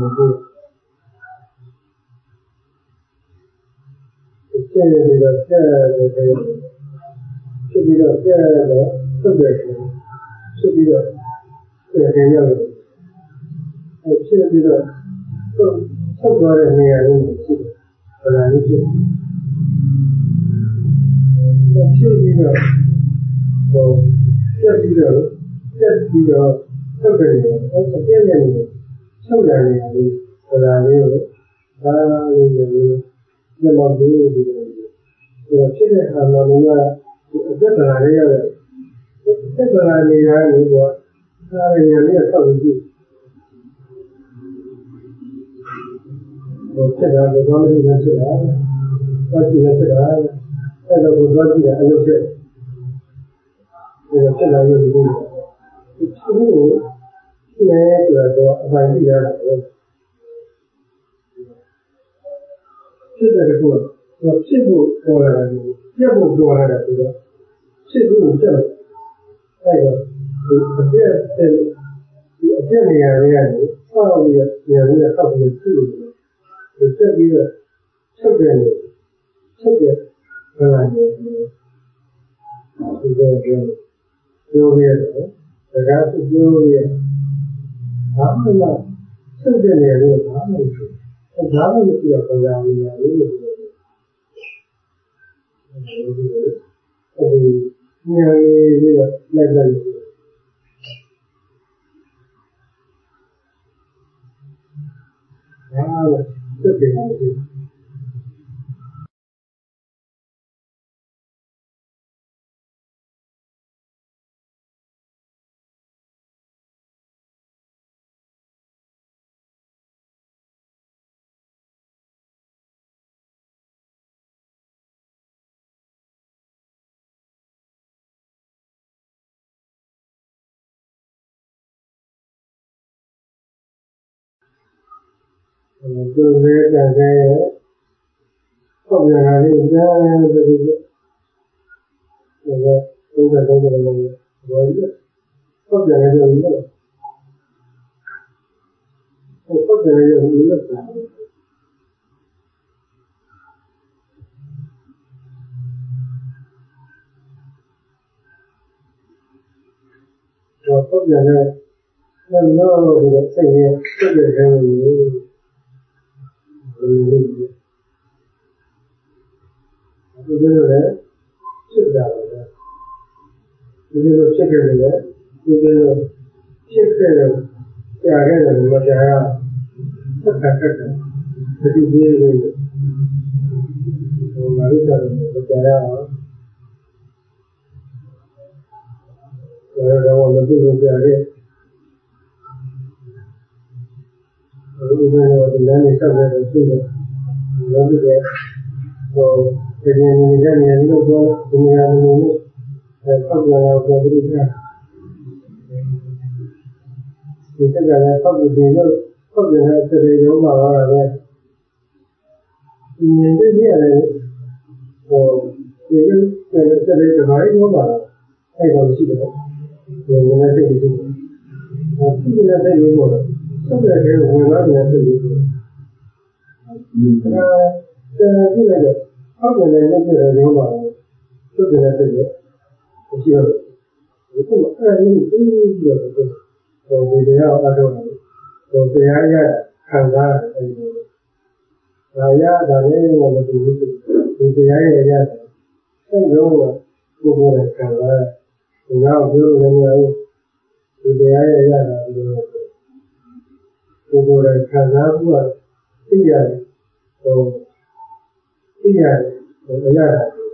ကျဲပြီးတော့ကျဲတယ်ဖြစ်ပြီးတော့ကျဲတော့သုတ်တယ်ဖြစ်ပြီးတော့ပြန်ရတယ်ဖြစ်ပြီးတော့သုတ်သွားတဲ့နေရာလေးရှိတယ်။ဒါလည်းဖြစ်ပြီးတော့ပြက်ပြီးတော့ထုတ်တယ်အပြည့်နဲ့ချုပ်ရတယ်လေဒါလေးကိုဒါလေးကိုဒီမှာပြီးပြီးတော့ဖြစ်တဲ့အာဏာမျိုးကအပြည့်တရားလေးရတယ်အပြည့်တရားလေးရတယ်ကွာဒါရည်လေးဆောက်ပြီးဖြစ်တာကတော့မင်းနဲ့ဖြစ်တာဘာကြည့်လဲဖြစ်တာအဲ့တော့ဘုရားကြည့်တဲ့အလုပ်ဖြစ်ဖြစ်လာရုပ်တွေဒီဖြစ်လို့လည်းဆိုတော့အပိုင်းကြီးရတယ်ဖြစ်တဲ့ကောဖြစ်ဖို့ပေါ်လာတယ်ပြတ်ဖို့ပေါ်လာတယ်ဆိုတော့ဖြစ်ဖို့ပြတ်အဲ့တော့ဒီအပြည့်နေရာတွေကနေဆောက်ပြီးနေရာတွေဆောက်ပြီးဖြစ်လို့ဒီဆက်ပြီးတော့ချုပ်တယ်ချက်တဲ့ခန္ဓာကိုဒီလိုပြောပြရတယ်ဒါကပြောရဘာမှမဆက်တဲ့နေရာလို့ဘာမှမဖြစ်ဒါမှမဖြစ်တော့ခန္ဓာနေရာလေးလို့ပြောတယ်အဲဒီဉာဏ်လေးကလက်လက်ဆက်တယ်သူလည်းတန်တဲ့ပုံစံလေးကြားတယ်ဒီလိုတော့တော့တော့တော့ဘာလို့ပုံစံလေးရောပုံစံလေးရောလို့တော့ပုံစံလေးတော့ဒီစိတ်ရဲ့စိတ်ရဲ့ခံယူဒီလိုလည်းဖြစ်တာပဲဒီလိုဖြစ်ခဲ့တယ်ဒီလိုဖြစ်ခဲ့တယ်ကြာခဲ့တယ်မကြာရဆက်ခက်တယ်ဒီလိုလေးဟိုမာရိတာမကြာရအောင်တော့မသိလို့ကြာခဲ့ဒီလိုဒီလမ်းနဲ့ဆက်နေတယ်ရှိတယ်လောကရဲ့ဟိုဒီနေရာနေရာလို့ပြောဒီနေရာနေလို့ဆောက်ရအောင်ပြောပြီးသားဒီတက်ကလည်းဆောက်ပြီးလို့ဆောက်ရတဲ့စရိရောမှာပါပဲဒီနေရာကြီးရတယ်ဟိုဒီစရိတဘာရောမှာအဲ့တော့ရှိတယ်ဒီနေရာသိရှိတယ်ဒီနေရာသိလို့ဆောက်ရတဲ့ဝင်လာတဲ့သိလို့ဒီလည်းအောက်ကနေလက်ပြရရောပါသုတ်တယ်တဲ့မရှိတော့ဘူးဒီကအဲ့ဒီပြီးတော့ဒီတရားအတော့တော့တရားရခံစားတယ်ဒါရတာလည်းမလို့ဒီတရားရရတယ်အဲ့တော့ကိုယ်ကိုယ်နဲ့ခံစားဒီတော့ပြောလို့လည်းဒီတရားရရတာလို့ကိုယ်ကိုယ်နဲ့ခံစားမှုကသိရတယ်ဟိုသိရတယ်အရာ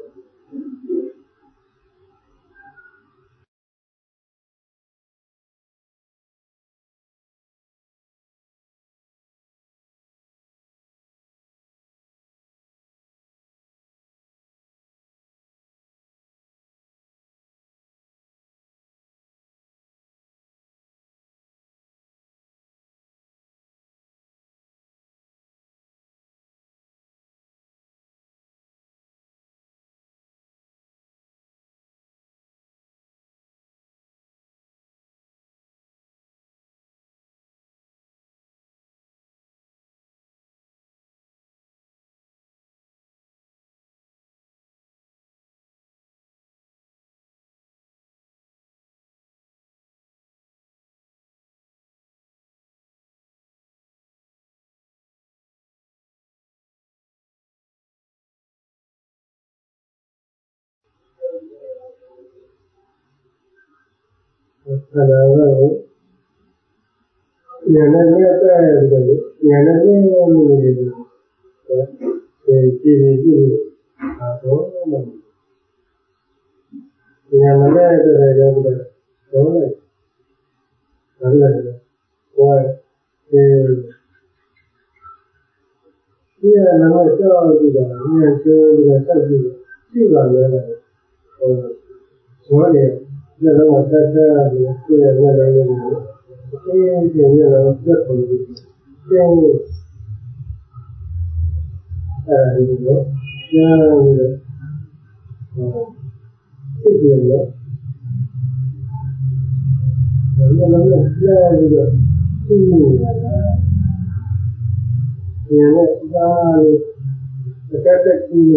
ခန္ဓာကိုဉာဏ်နဲ့လက်တဲ့တယ်ဉာဏ်နဲ့မြင်နေတယ်ဒီကြည့်နေကြည့်တော့ဉာဏ်နဲ့လက်တဲ့တယ်တော့လိုက်ဘာလို့လဲဟိုဒီရနမဆောက်ကြည့်တာဉာဏ်ကျိုးပြီးတော့ဆက်ကြည့်ကြည့်ပါလေဟိုဆိုရလည်းတော့တက်တယ်ကိုယ်ရဲ့လည်းလည်းဒီကျင်းတော့ပြတ်ကုန်ပြီကျင်းအဲဒီတော့ကျင်းလို့ဖြစ်တယ်လို့ဘယ်လိုလဲကြားပြီးတော့သိနေတာဉာဏ်နဲ့ကြားလို့ cái gì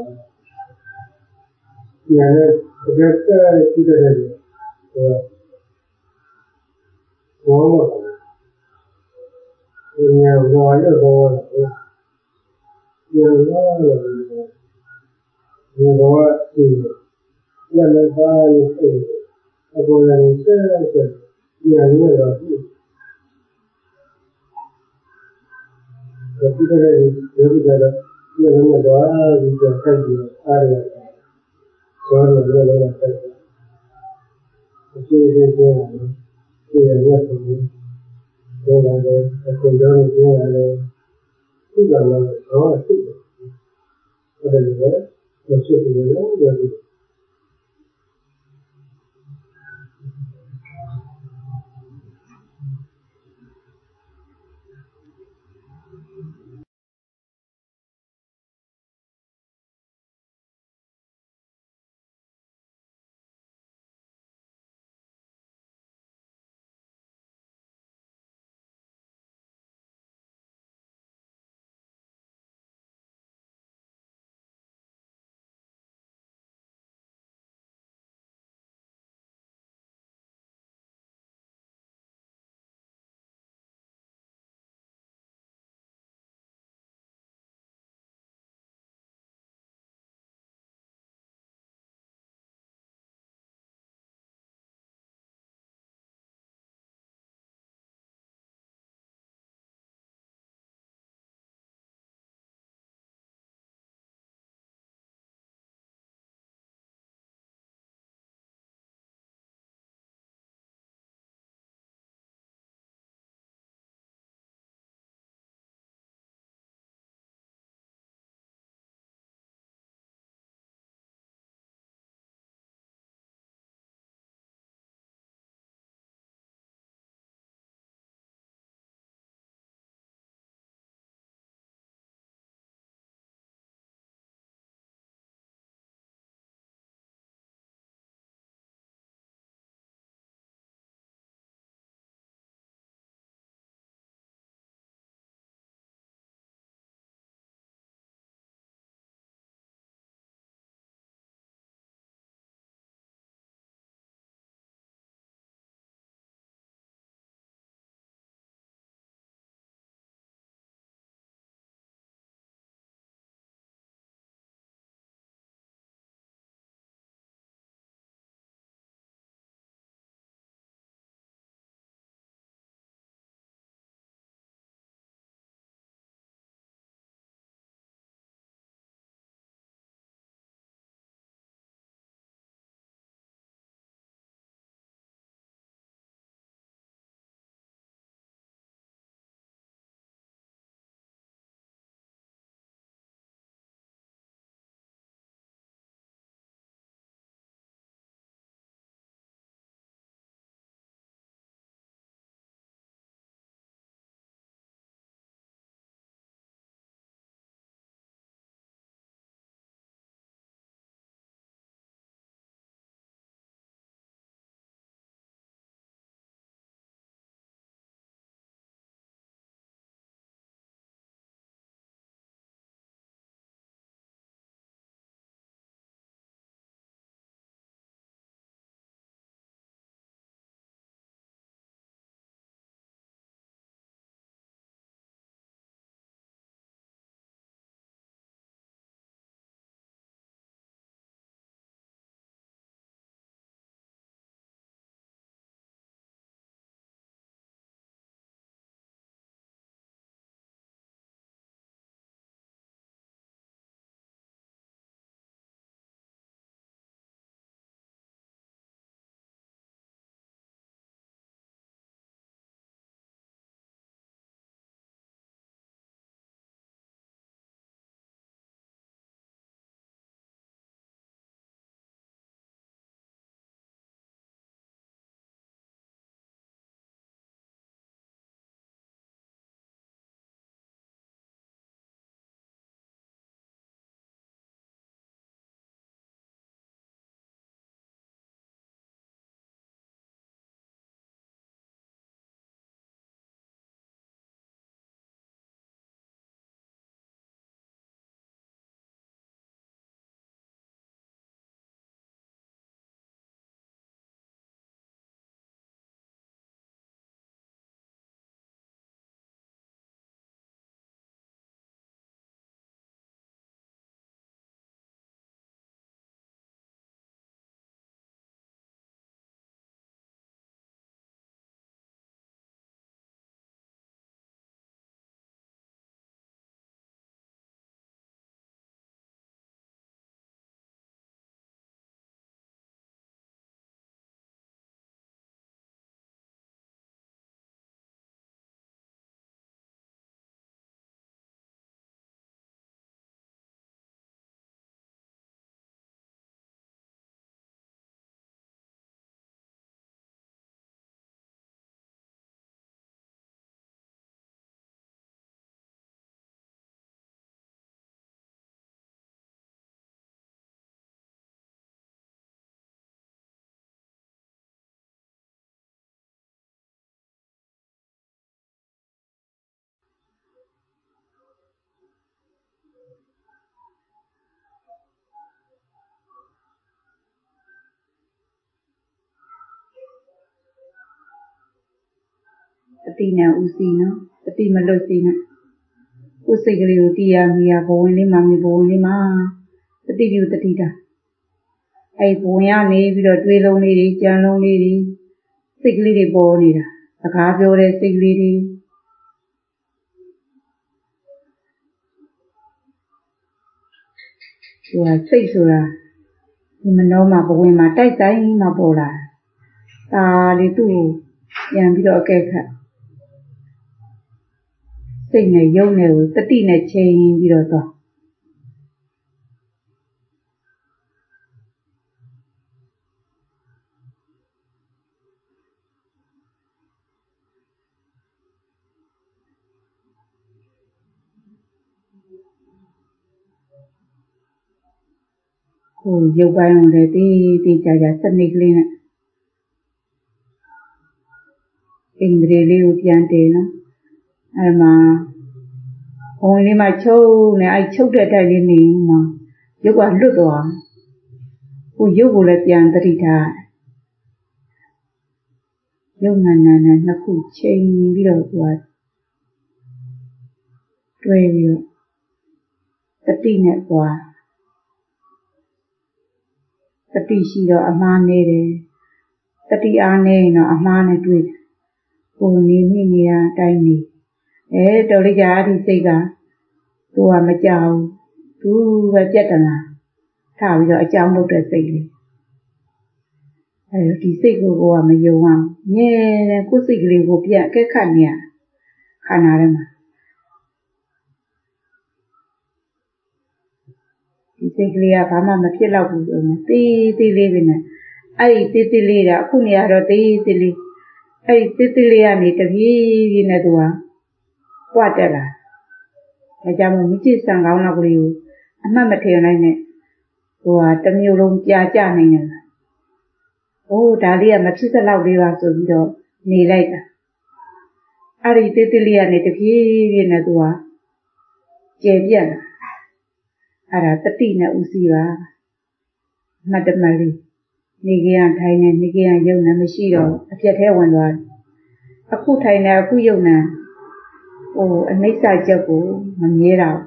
nhà này cái gì đây nó nhà rồi rồi nhiều nó là nhiều đó thì nhà này ba thì rồi là sẽ nhà này là cái này thì bây giờ nhà này đó thì cái gì ai là cho nên là cái thì là cái là tức là nó là tức là sự တိနဲ့ဥစီနော်တတိမလွတ်စီနဲ့ကိုယ်စိတ်ကလေးကိုတည်ရမိရဘဝင်လေးမှမြဘဝင်လေးမှတတိပြုတတိတာအဲ့ဘဝင်ကနေပြီးတော့တွေးလုံးလေးတွေကြံလုံးလေးတွေစိတ်ကလေးတွေပေါ်နေတာစကားပြောတဲ့စိတ်ကလေးတွေစိတ်ဆိုတာဒီမနှောမှာဘဝင်မှာတိုက်ဆိုင်မှပေါ်လာတာလေသူ့ကိုပြန်ပြီးတော့အကဲခတ်စိတ်နဲ့ယုံနဲ့ကိုတတိနဲ့ချိန်ပြီးတော့သွားဟိုရုပ်ပိုင်းကိုလည်းတေးကြစနစ်ကလေးနဲ့အင်္ဂလိပ်လေးကိုပြန်တယ်နော်အဲ့မှာဘဝင်လေးမှာချုပ်နေအဲ့ချုပ်တဲ့အတိုင်းလေးနေမှာရုပ်ကလွတ်သွားဟိုရုပ်ကိုလည်းပြန်သတိထားရုပ်နာနဲ့နှစ်ခုချိန်ပြီးတော့သူကတွဲပြီးတော့တတိနဲ့ပွားတတိရှိတော့အမှားနေတယ်တတိအားနေရင်တော့အမှားနဲ့တွေ့တယ်ကိုနေမိနေရအတိုင်းနေတော်လေးကြာဒီစိတ်ကသူကမကြောက်သူပဲပြက်တနာထားပြီးတော့အကြောင်းလုပ်တဲ့စိတ်လေးဒီစိတ်ကိုကမယုံအောင်မြဲတယ်ကိုယ်စိတ်ကလေးကိုပြက်ကဲခတ်နေရခန္ဓာထဲမှာဒီစိတ်ကလေးကဘာမှမဖြစ်တော့ဘူးဆိုရင်တေးလေးပဲနဲ့အဲ့ဒီတေးလေးကအခုနေရတော့တေးလေးအဲ့ဒီတေးလေးကနေတပြေးနဲ့သူကပွားတက်လာဒါကြောင့်မို့မိจิตဆံကောင်းတော့ကလေးကိုအမှတ်မထင်နိုင်နဲ့ဟိုဟာတစ်မျိုးလုံးပြာကျနိုင်တယ်ဟိုဒါလေးကမဖြစ်စလောက်လေးပါဆိုပြီးတော့နေလိုက်တာအဲ့ဒီတေးလေးကနေတပြေးနဲ့သူကကျေပြက်လာအဲ့ဒါတတိနဲ့ဥစီပါမှတ်တမလေးနေကြရထိုင်နေနေကြရယုံနေမရှိတော့အပြက်ထဲဝင်သွားတယ်အခုထိုင်နေအခုယုံနေဟိုအနိစ္စချက်ကိုမမြဲတော့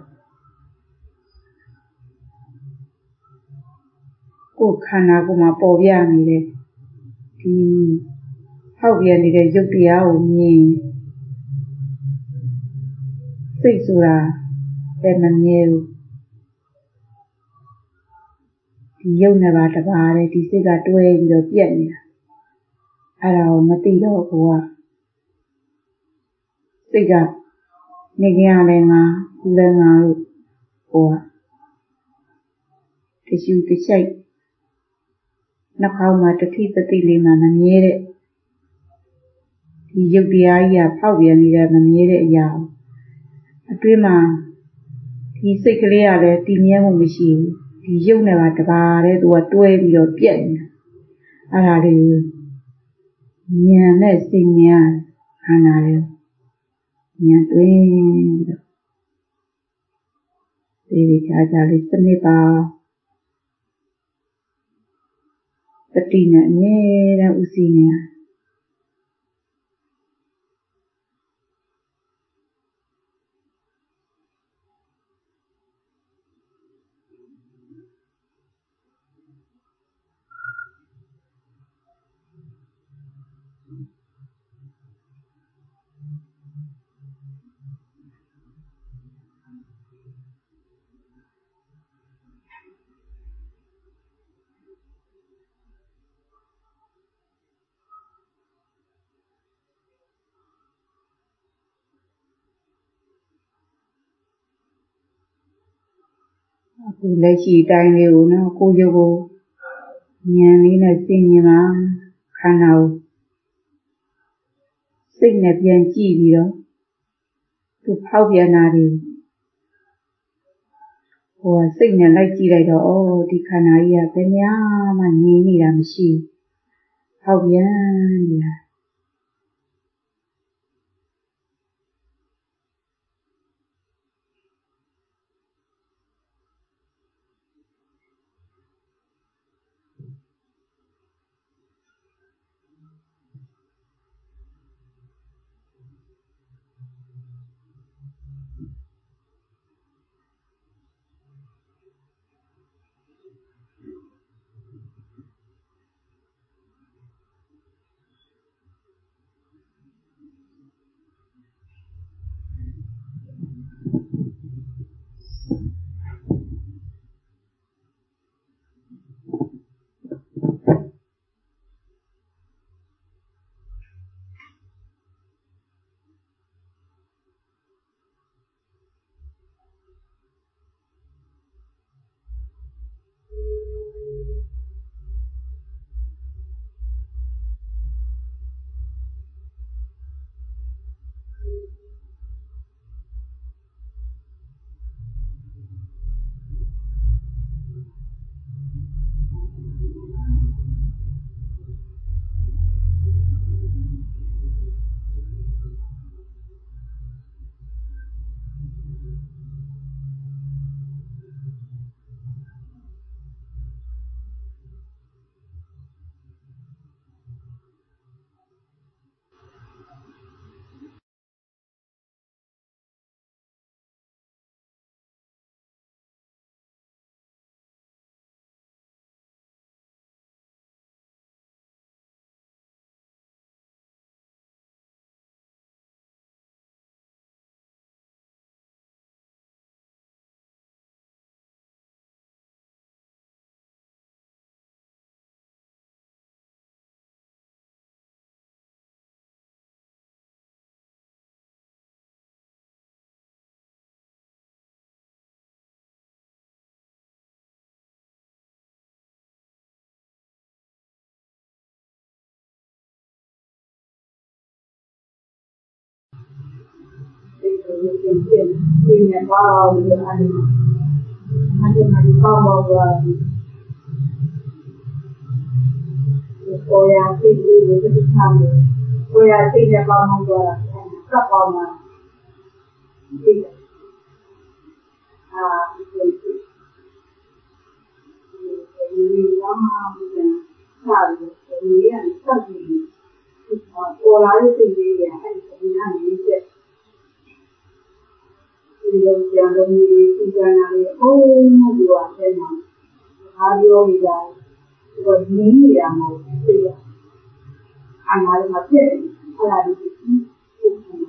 ကိုယ်ခန္ဓာကိုယ်မှာပေါ်ပြနေတယ်ဒီဟောက်ပြနေတဲ့ရုပ်တရားကိုမြင်စိတ်ဆိုတာပဲမမြဲဘူးဒီယုံနေပါတပါးလေဒီစိတ်ကတွဲပြီးတော့ပြက်နေတာအဲ့ဒါကိုမသိတော့ကိုကစိတ်ကနေကြရလဲငါကူလဲငါလို့ကိုကတရှူတချိုက်နှာခေါင်းမှာတတိတတိလေးမှမမြဲတဲ့ဒီရုပ်တရားကြီးကဖောက်ပြန်နေတဲ့မမြဲတဲ့အရာအတွင်းမှာဒီစိတ်ကလေးကလည်းတည်မြဲမှုမရှိဘူးဒီရုပ်နဲ့ပါတပါးတဲ့သူကတွဲပြီးတော့ပြက်နေတာအဲ့ဒါလေးဉာဏ်နဲ့စိတ်ဉာဏ်ခန္ဓာလေးဉာဏ်တွင်းပြီးတော့ဒီကြာလေးစနစ်ပါတတိနဲ့အမြဲတမ်းဥစီနေအခုလက်ရှိတိုင်းလေးကိုနော်ကိုယ်ရုပ်ကိုဉာဏ်လေးနဲ့သိမြင်ပါခန္ဓာကိုစိတ်နဲ့ပြန်ကြည့်ပြီးတော့သူဖောက်ပြန်တာတွေဟိုစိတ်နဲ့လိုက်ကြည့်လိုက်တော့အော်ဒီခန္ဓာကြီးကဘယ်များမှငြင်းနေတာမရှိဘူးဖောက်ပြန်နေတာ Quindi poi a figli di cambio, poi a figli a mamma guarda, troppo ma sì, quindi mamma salve, quindi è stato ora quindi è Ringraziando i giornali uno, due, tre, radio, i dai, dormire, andare a piedi, alla ricerca.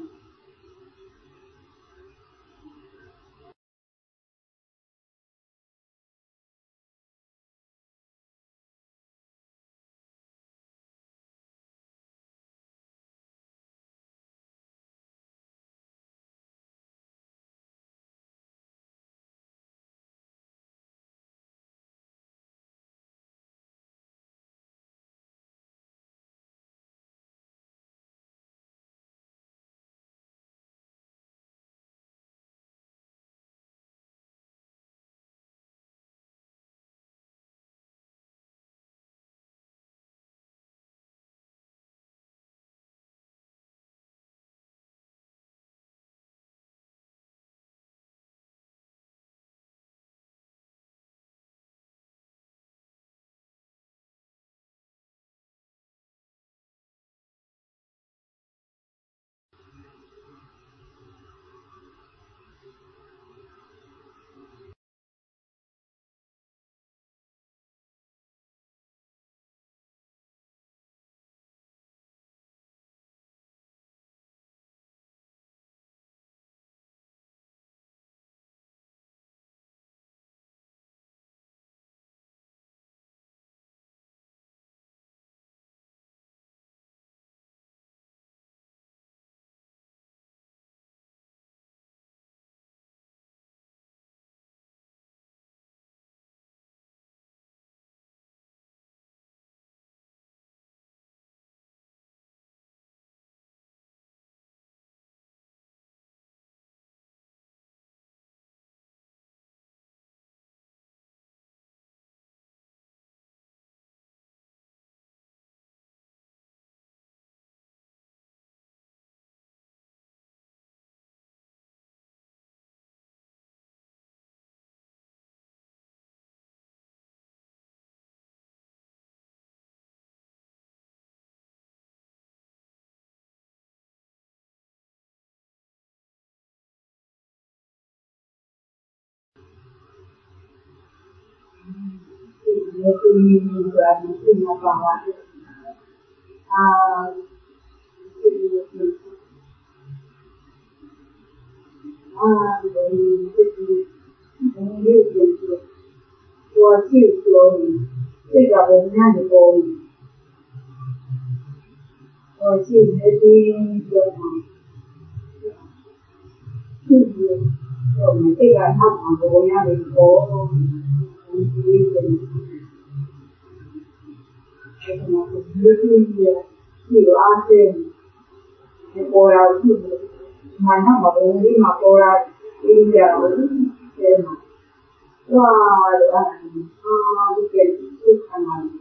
Ora ma no, ma prima ora il diavolo, che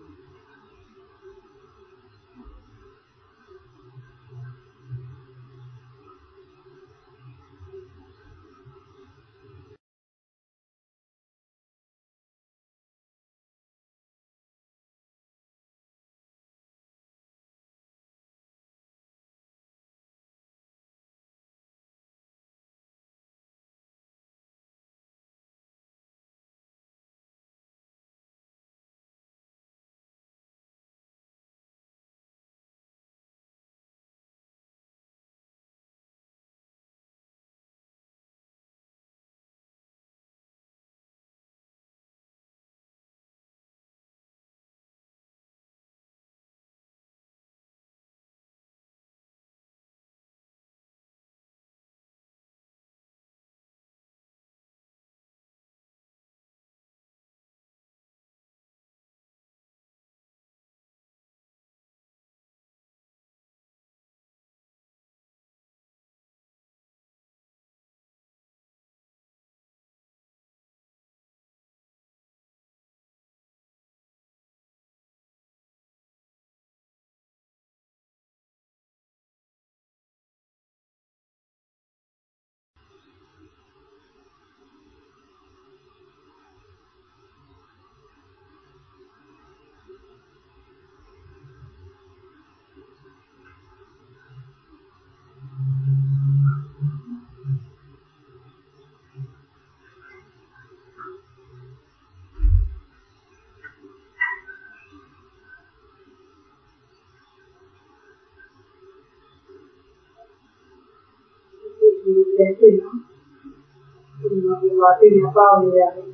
ဖြစ်နော်ဒီမှာဒီမှာသိနေပေါင်းနေရတယ်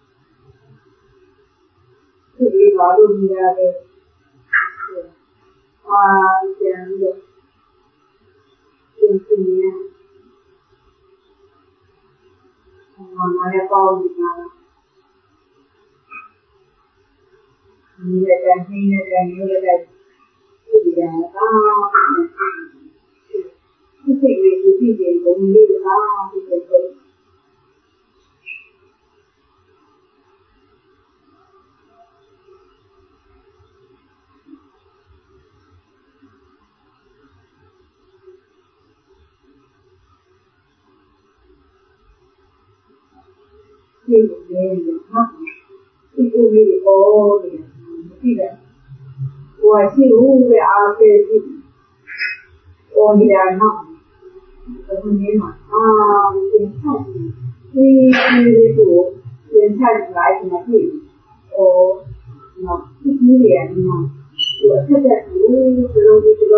ဒီဘာလို့မြင်ရလဲကျန်ပြီးတော့သင်သိနေငါလည်းပေါင်းနေတာဒီရဲ့တိုင်းနဲ့တိုင်းရဲ့တိုင်းဒီကဒီစိတ်လေးဒီစိတ်လေးဘုံလေးကဒီစိတ်လေးဒီလေးနော်ဒီလိုလေးပေါ်နေဒီကဟိုရှိဦးပဲအားပေးပြီးပေါ်နေတာနော်ဒီနေ့မှာသင်ချဒီကိုသင်ချလိုက်မှဖြစ်နော်ဒီနေ့ရနော်ဒီအထက်တက်ဒီလိုအားတော့ဒီ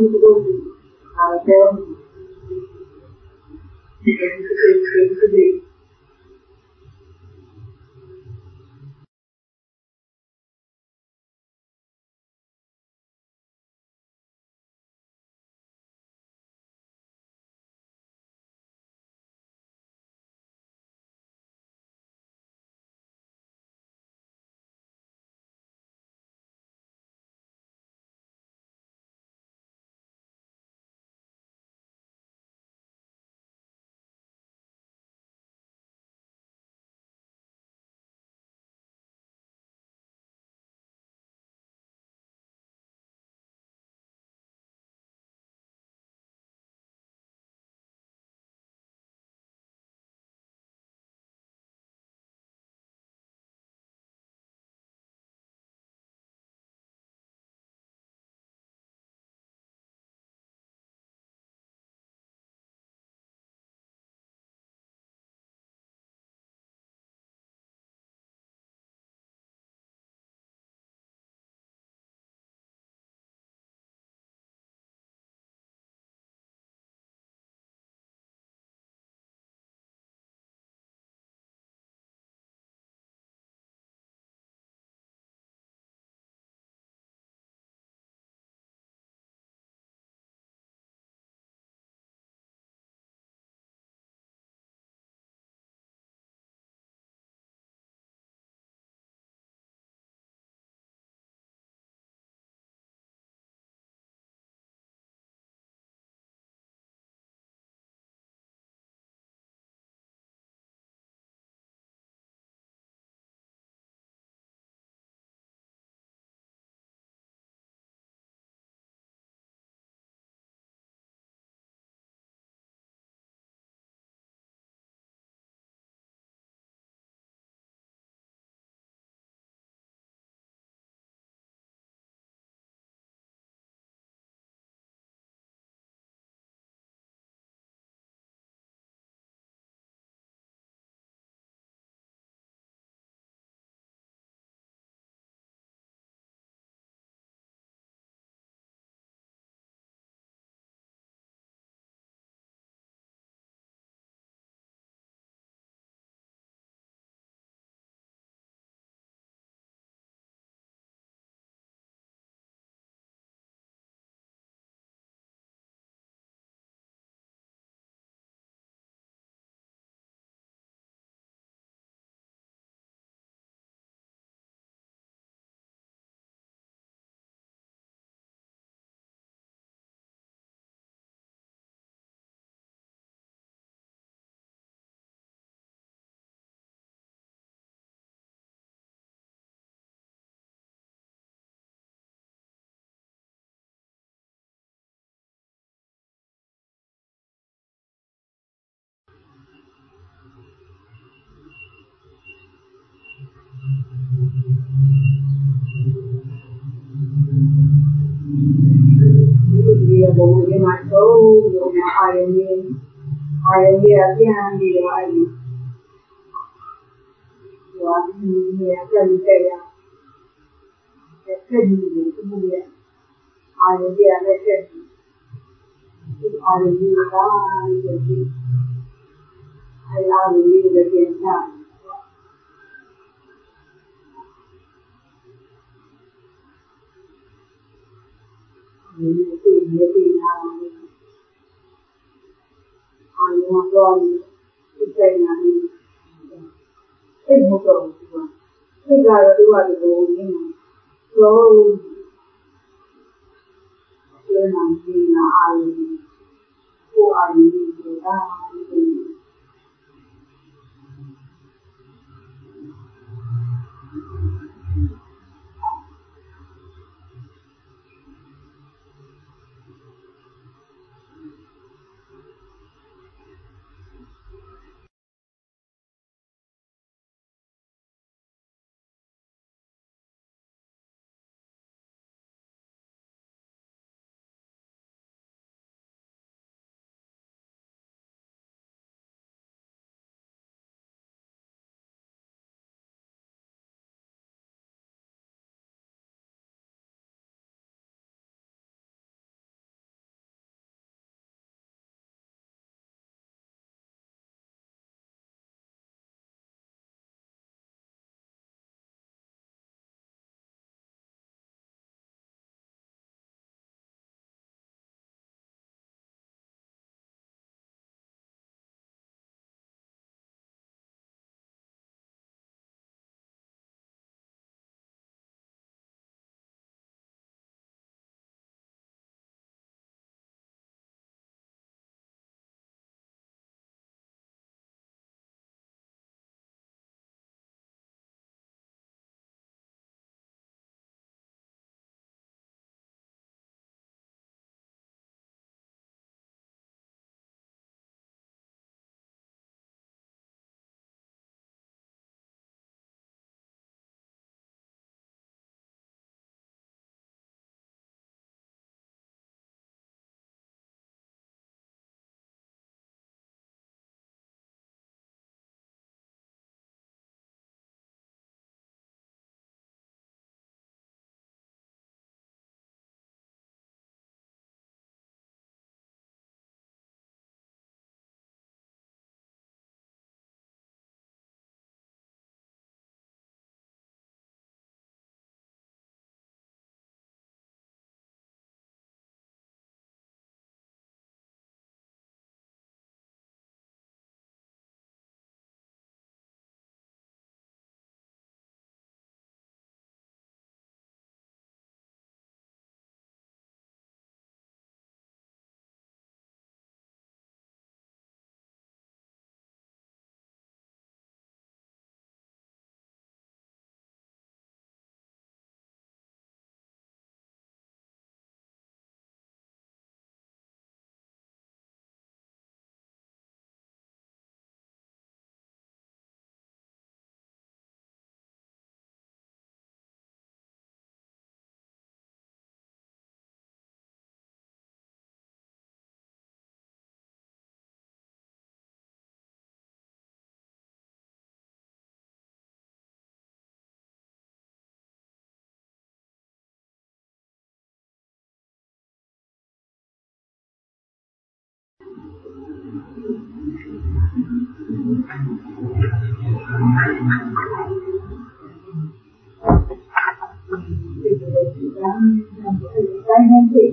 ဘုံဒီမှာတော့အာရုံကြီးအပြန်ပြီးတော့အဲဒီဟိုဒီနေ့ဆက်ပြီးတဲ့ဆက်ပြီးဒီလိုရဲ့အာရုံကြီးနဲ့ဆက်ပြီးအာရုံကြီးကဒီ ai la ni le bien ta ni ti na ai ma do ni ti na ni e mo do ti ga ro wa do ni so le na ni na ai ko ai ni da cái nhân thị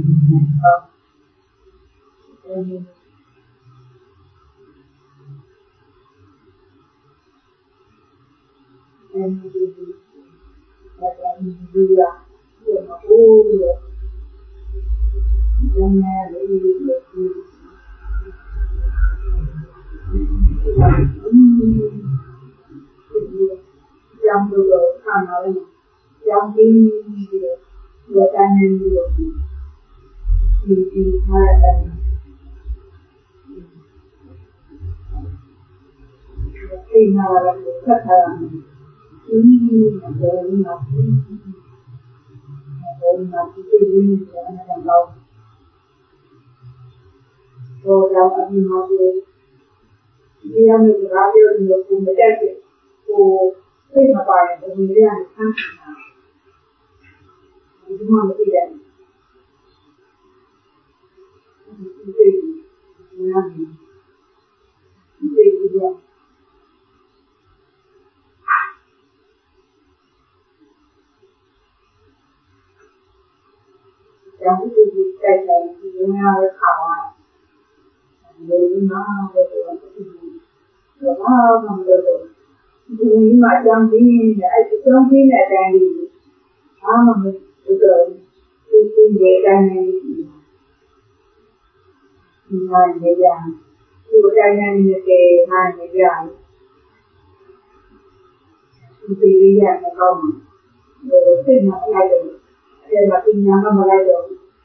trong đồ thằng nói trong cái người ta nên được thì hai lần khi nào là rất là ý là cái gì là làm lâu rồi là anh nói đi ăn được radio nhiều cùng với cái của khi mà bài của mình ra thì khác chúng ta mới đi đến thì Dunia kawan, dunia betul. Lepas betul. Ini macam ni, macam ni ada ni. Betul. Itu beda ni. Ini dia. Itu beda ni ke mana dia. Itu dia macam. Betul nak ada. Ada macam nama ada.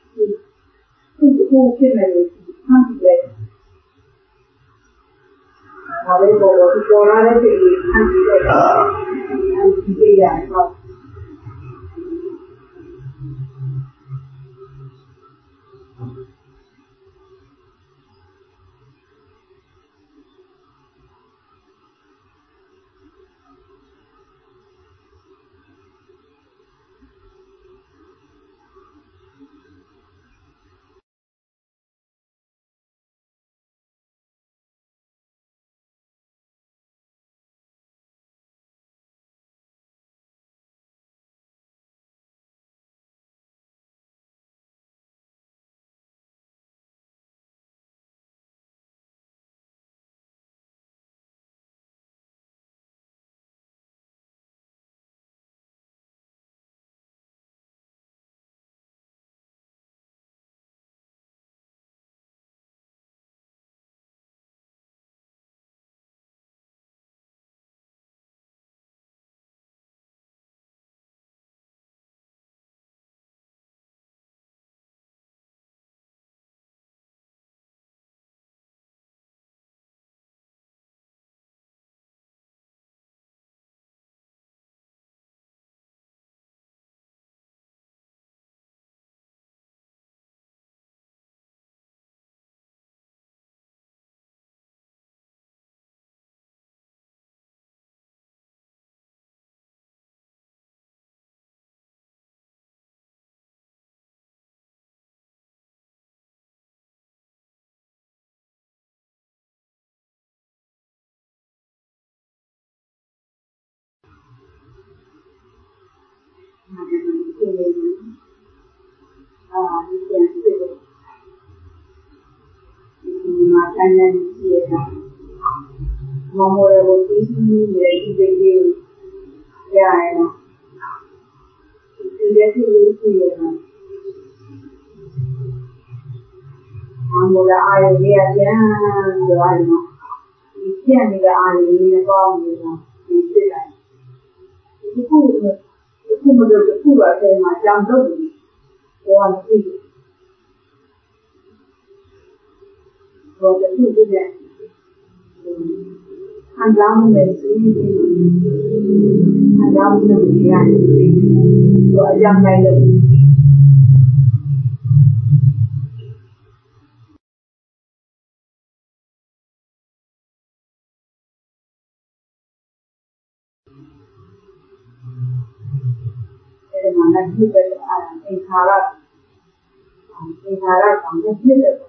Itu kena nanti. Ada bawa orang ada nanti dia. Makanan dia, nomor roti dari dia, ya, itu dia tu dia. Nomor air dia doa, itu yang dia air ni kau dia, itu lah. Itu mudah tu ada macam tu, orang tu. Rồi cái gì vậy? Anh Long này anh Long này gọi dân này được. Đây là mình như vậy anh Thà ra cảm thấy biết được.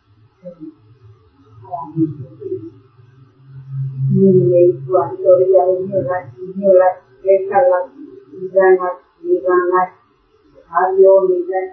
Nilai buat Victoria nilai lekar nilai Ario nilai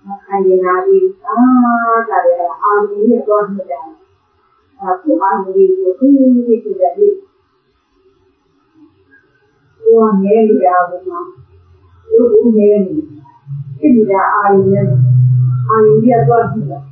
ခံရတာဒီဒါလည်းအာရုံနဲ့တော့နေတာအခုအာရုံကိုသိသိကြတယ်ဒီဟိုငဲရအောင်မှာဒီငဲနေဖြစ်နေတာအာရုံနဲ့အာရုံပြတ်သွားပြီလား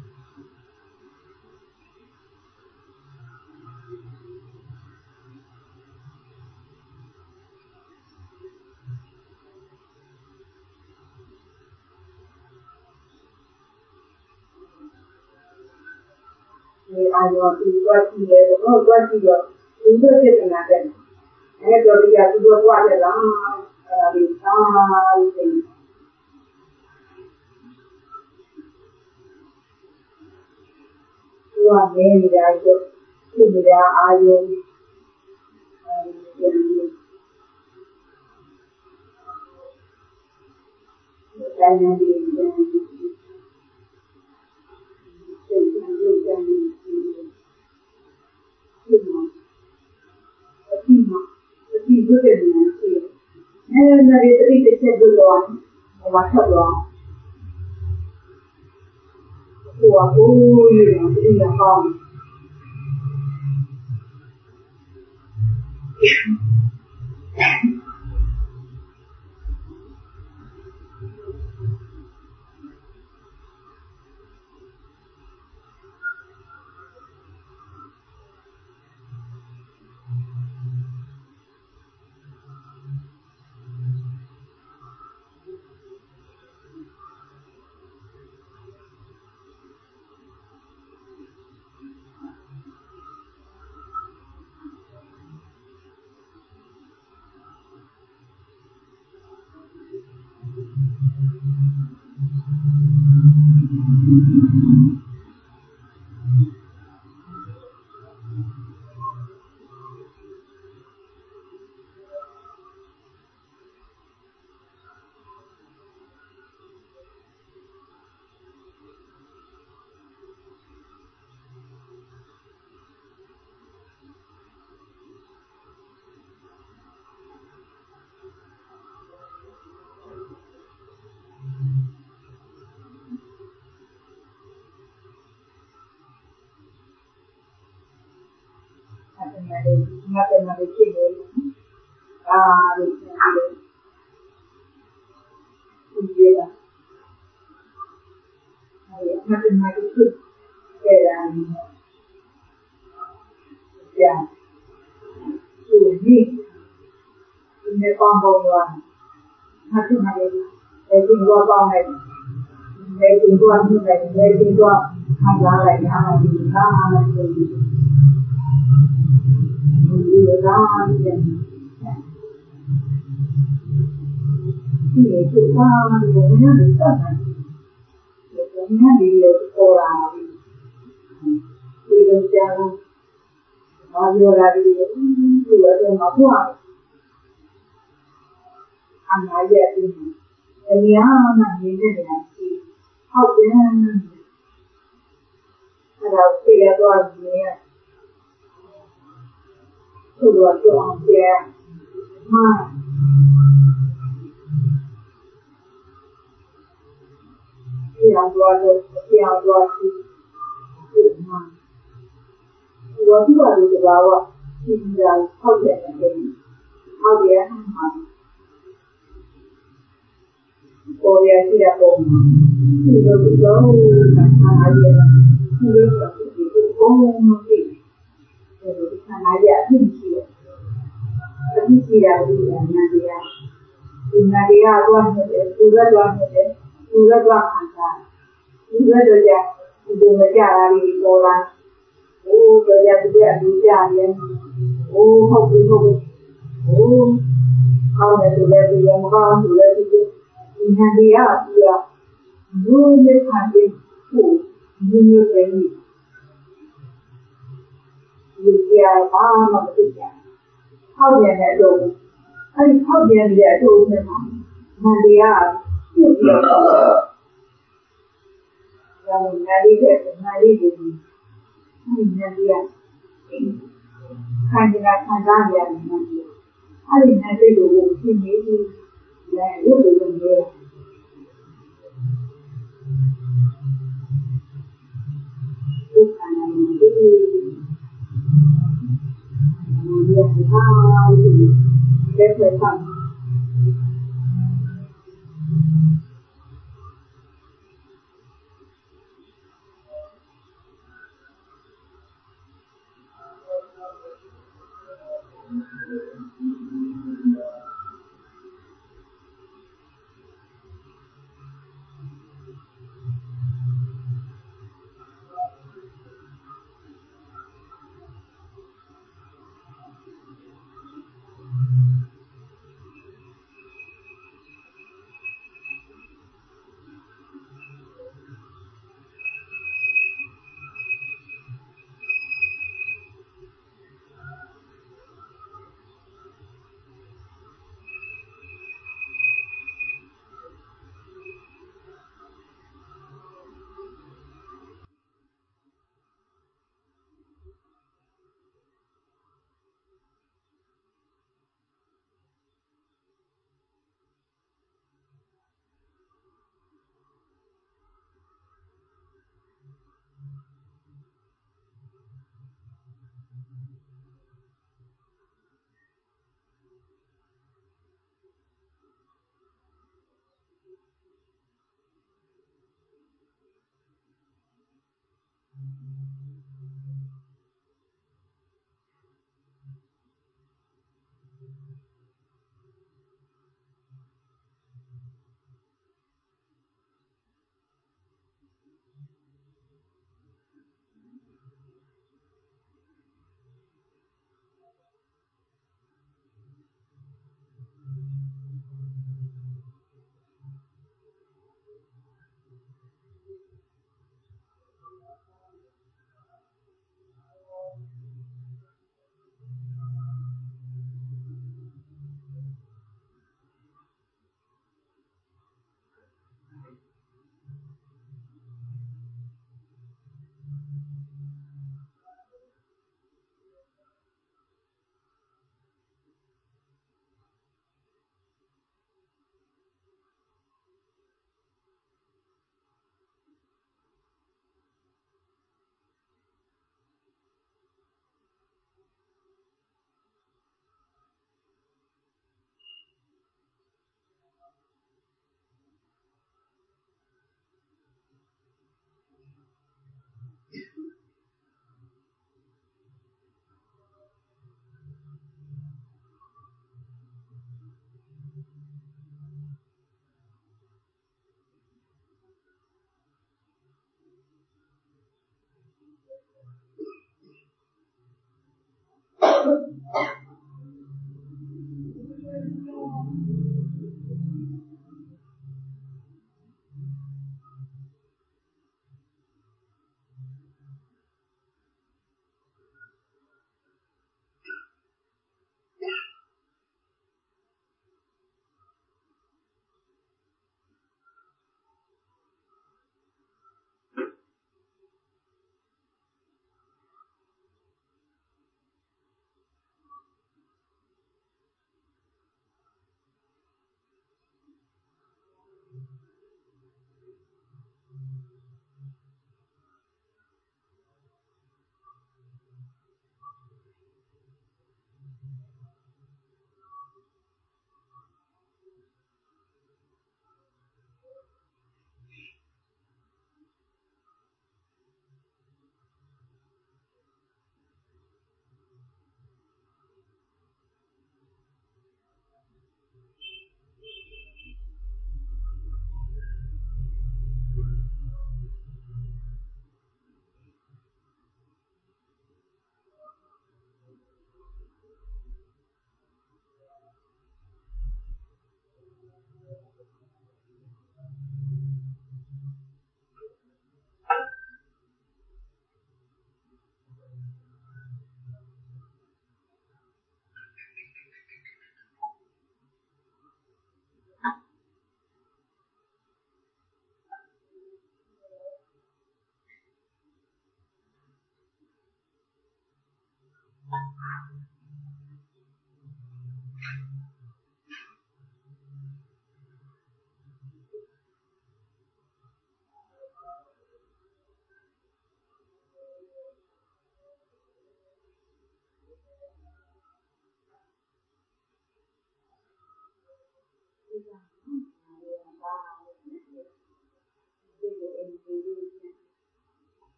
အာရုံကဒီသွားကြည့်တယ်တော့သွားကြည့်တော့ဒီလိုဖြစ်နေတာတဲ့အဲတော့ဒီကသူတို့သွားတယ်လားအဲ့ဒါလေးသိသူကမဲနေတာဆိုဖြစ်နေတာအာရုံတိုင်းနေတယ်ဒီလိုတဲ့နေရာရှိတယ်။အဲဒီတိတ်တက်လို့တော့ဘာဆက်တော့ဟိုအကူကြီးတော့ဒီကကောင်းMatematik ini, matematik itu ya, ini pembawa matematik, itu dua banget, itu dua nilai, itu dua angka lagi, angka ini, Ini juga namanya bisa kan? Biasanya di orang itu yang ada lagi itu ada mabuan, anak aja ini, ini anak ini nanti, apa yang ada tiga orang ni, dua orang dia, yang dua itu di bawah tinggal kau dia sendiri, kau dia kau dia tidak bohong, tidak jauh anak dia, tidak itu bohong mesti, anak dia tinggi, tapi tidak dia tuan juga angkat, juga dia itu berjalan di sekolah, kerja juga di jalan, hobi, kau juga dia kau juga dia dulu sampai dunia ini, dia apa maksudnya, kau dia ada, kau dia ada memang, dia yang nari ini, dia hanya dia nanti, hari nanti dulu ini, ya itu dia.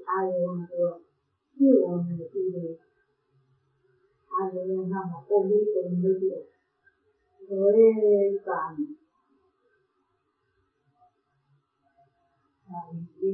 အာယုံဆိုပြုအောင်နေပြီးတယ်အာယုံနဲ့မှပုံပြီးပုံလို့ပြလွယ်ပါနေအဲဒီ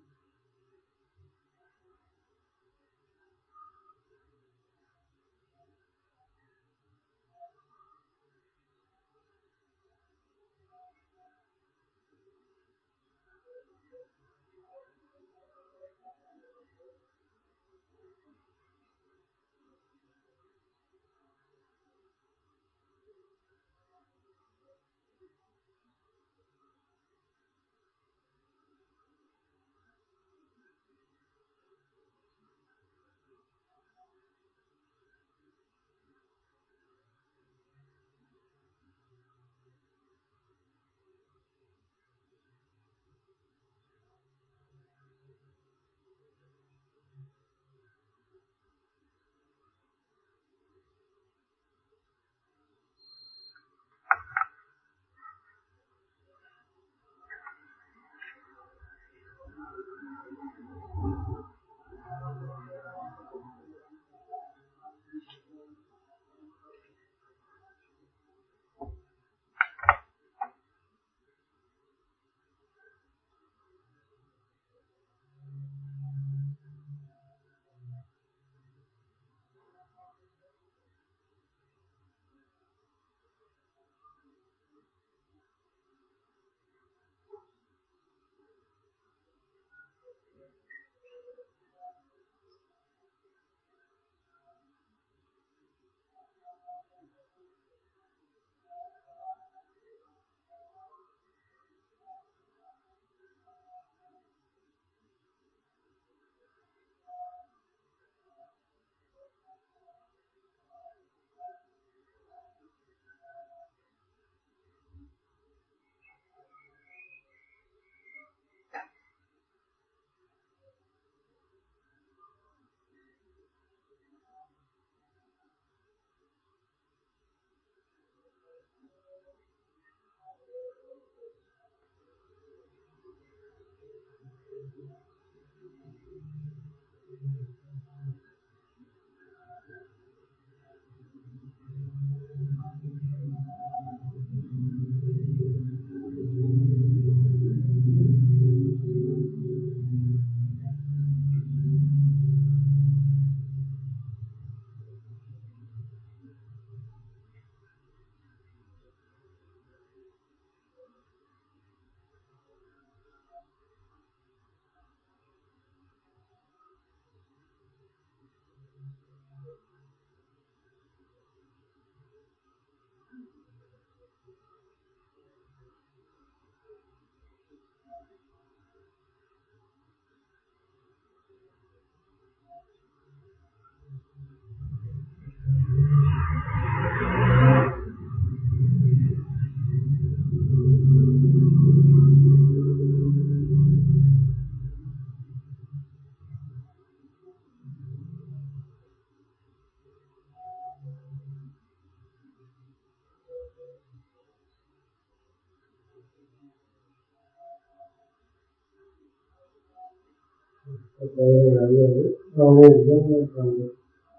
တော့လည်းကောင်းလေးလုံးဝကောင်းလေး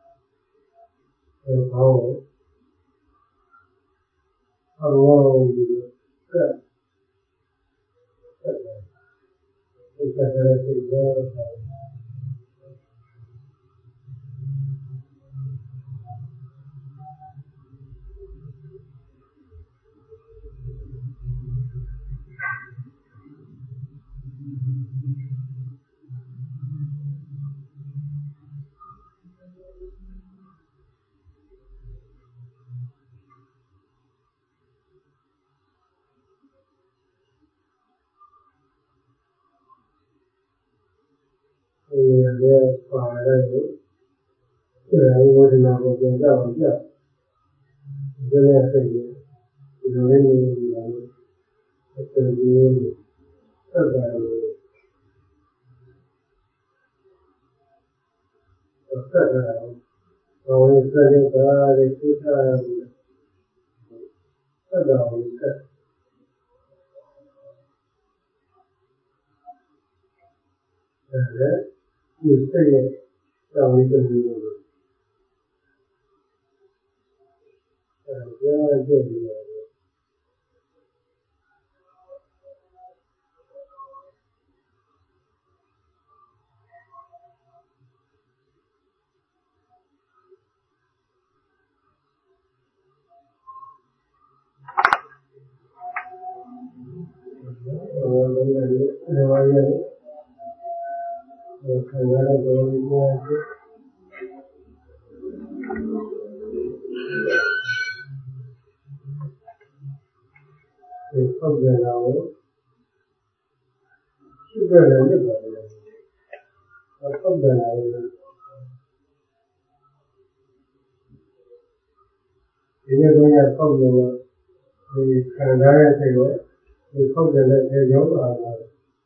ဘာလို့အရောဒီကဲဒီကတည်းကဒီတော့ဒီလည်းပါတယ်လို့ဒီဝိဒနာကိုပြန်ကြအောင်ပြဒီနေ့စိတ်ဒီလိုလေးနေတယ်အတူတူဆက်ကြလို့ဆက်ကြတော့ဘာလို့ဆက်နေတာလဲသိတာဆက်တော့ဆက်တယ်ဒီစိတ်ရဲ့တောင်းလေးတစ်ခုကိုကြားကြည့်ရတယ်ခံရတဲ့ဘဝကြီးကိုဖောက်ပြန်လာကိုရှိခဲ့တယ်လို့ပြောတယ်။ဖောက်ပြန်လာကိုဒီနေ့တော့ဖောက်ပြန်လာဒီခံရတဲ့စိတ်ကိုဒီဖောက်ပြန်တဲ့ရောဂါလာ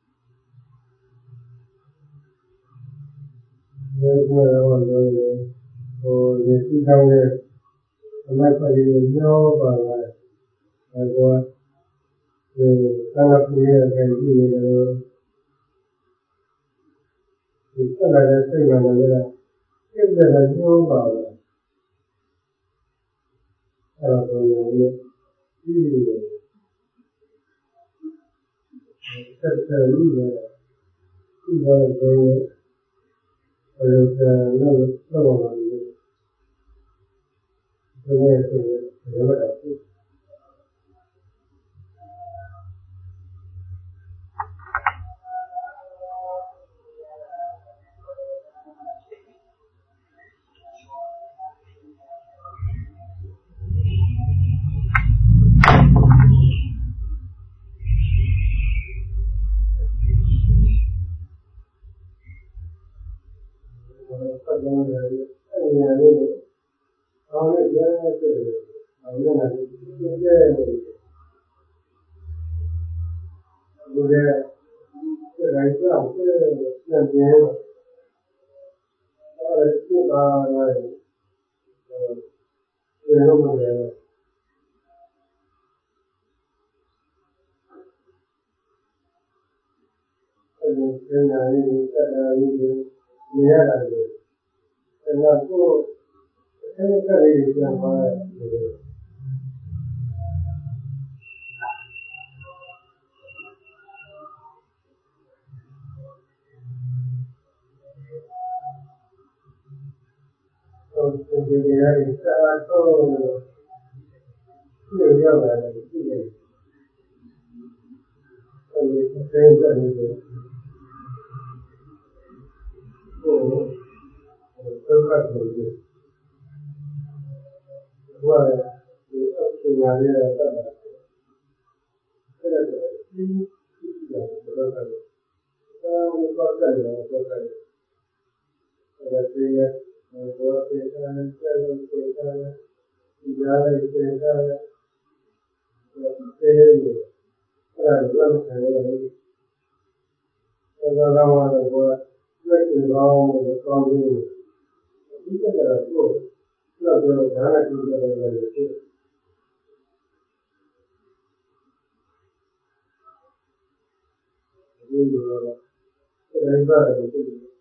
ဒီလိုတော့ဒီစိတ်ကောင်းတဲ့အလိုက်ပါရီညောပါလာအဲတော့ဒီကာလပူရဲ့အတိုင်းကြည့်နေတယ်ဒီဆက်လာတဲ့စိတ်မှန်တယ်ပြည့်တဲ့ညောပါလာအဲတော့ဒီဆက်ဆက်လို့ဒီတော့ဘယ်လိုလဲတော့ဘာလို့ဒီနေ့ဆိုရင်ဘယ်လိုလဲဆက်ကြရတယ်အဲ့ဒီနေရာလေးအောင်းလေးရမ်းတဲ့အောင်းလေးကပြည့်တဲ့ဒီကရိုက်ကြောက်တဲ့စံပြင်းအဲ့ဒီပါလာတယ်ဒီလိုမျိုးလေအဲ့ဒီနေရာလေးဆက်လာပြီးနေရတာလေအဲ့တော့ကိုယ်အဲ့ဒီကလေးပြန်သွားတယ်ဒီနေရာကြီးစားတော့ဒီရောက်လာတယ်ဒီလေအဲဒီအသေးစိတ်လေးကိုဆက်ပတ်လို့ဘာလဲဒီအစီအမံလေးတော့ဆက်တာအဲ့ဒါဒီတော့ဘာလို့ပတ်တယ်တော့ပတ်တယ်အဲ့ဒါဒီဘောပေကံဆက်လို့ပေကံဒီကြားလေးပေကံဒီအဲ့ဒါလည်းခံရတယ်အဲ့ဒါကတော့ဘောတွေ့ကြအောင်ကောင်းပြီးဒီကတည်းကကိုတော့ဒါနဲ့ကြည့်ရတယ်လို့ဖြစ်ဒီလိုတော့အဲ့ဒါလည်းဖြစ်တယ်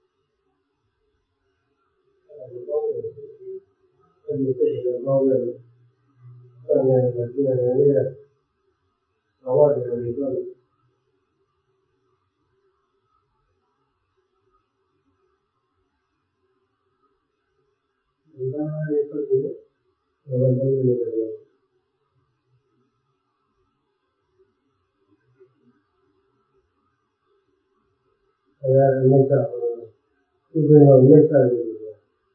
အဲ့ဒီစိတ်ကတော့လည်းအဲ့ဒါလည်းကြည့်ရတယ်ဘာဝတွေလို့ပြောတယ်ဒီကနေ့ဆိုတော့ဘယ်လိုလုပ်လဲအဲ့ဒါလည်းလက်တော့ဒီလိုလက်တော့ဒီလို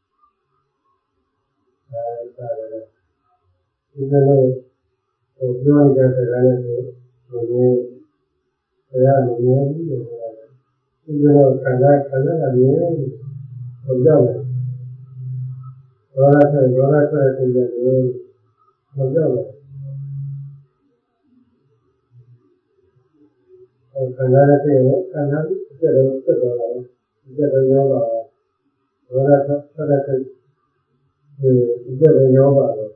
ပြောနေတဲ့စကားနဲ့ဆိုဒီတရားမမြင်ဘူးလို့ပြောတယ်ဒီလိုခန္ဓာကမြင်ဘုရားလည်းဒေါသဆိုဒေါသဆိုတဲ့စိတ်ကိုဘုရားလည်းခန္ဓာနဲ့စိတ်ကိုခန္ဓာအကျက်တော့ဆက်သွားတယ်အကျက်တော့ရောပါဒေါသဆက်တဲ့စိတ်အကျက်တော့ရောပါတယ်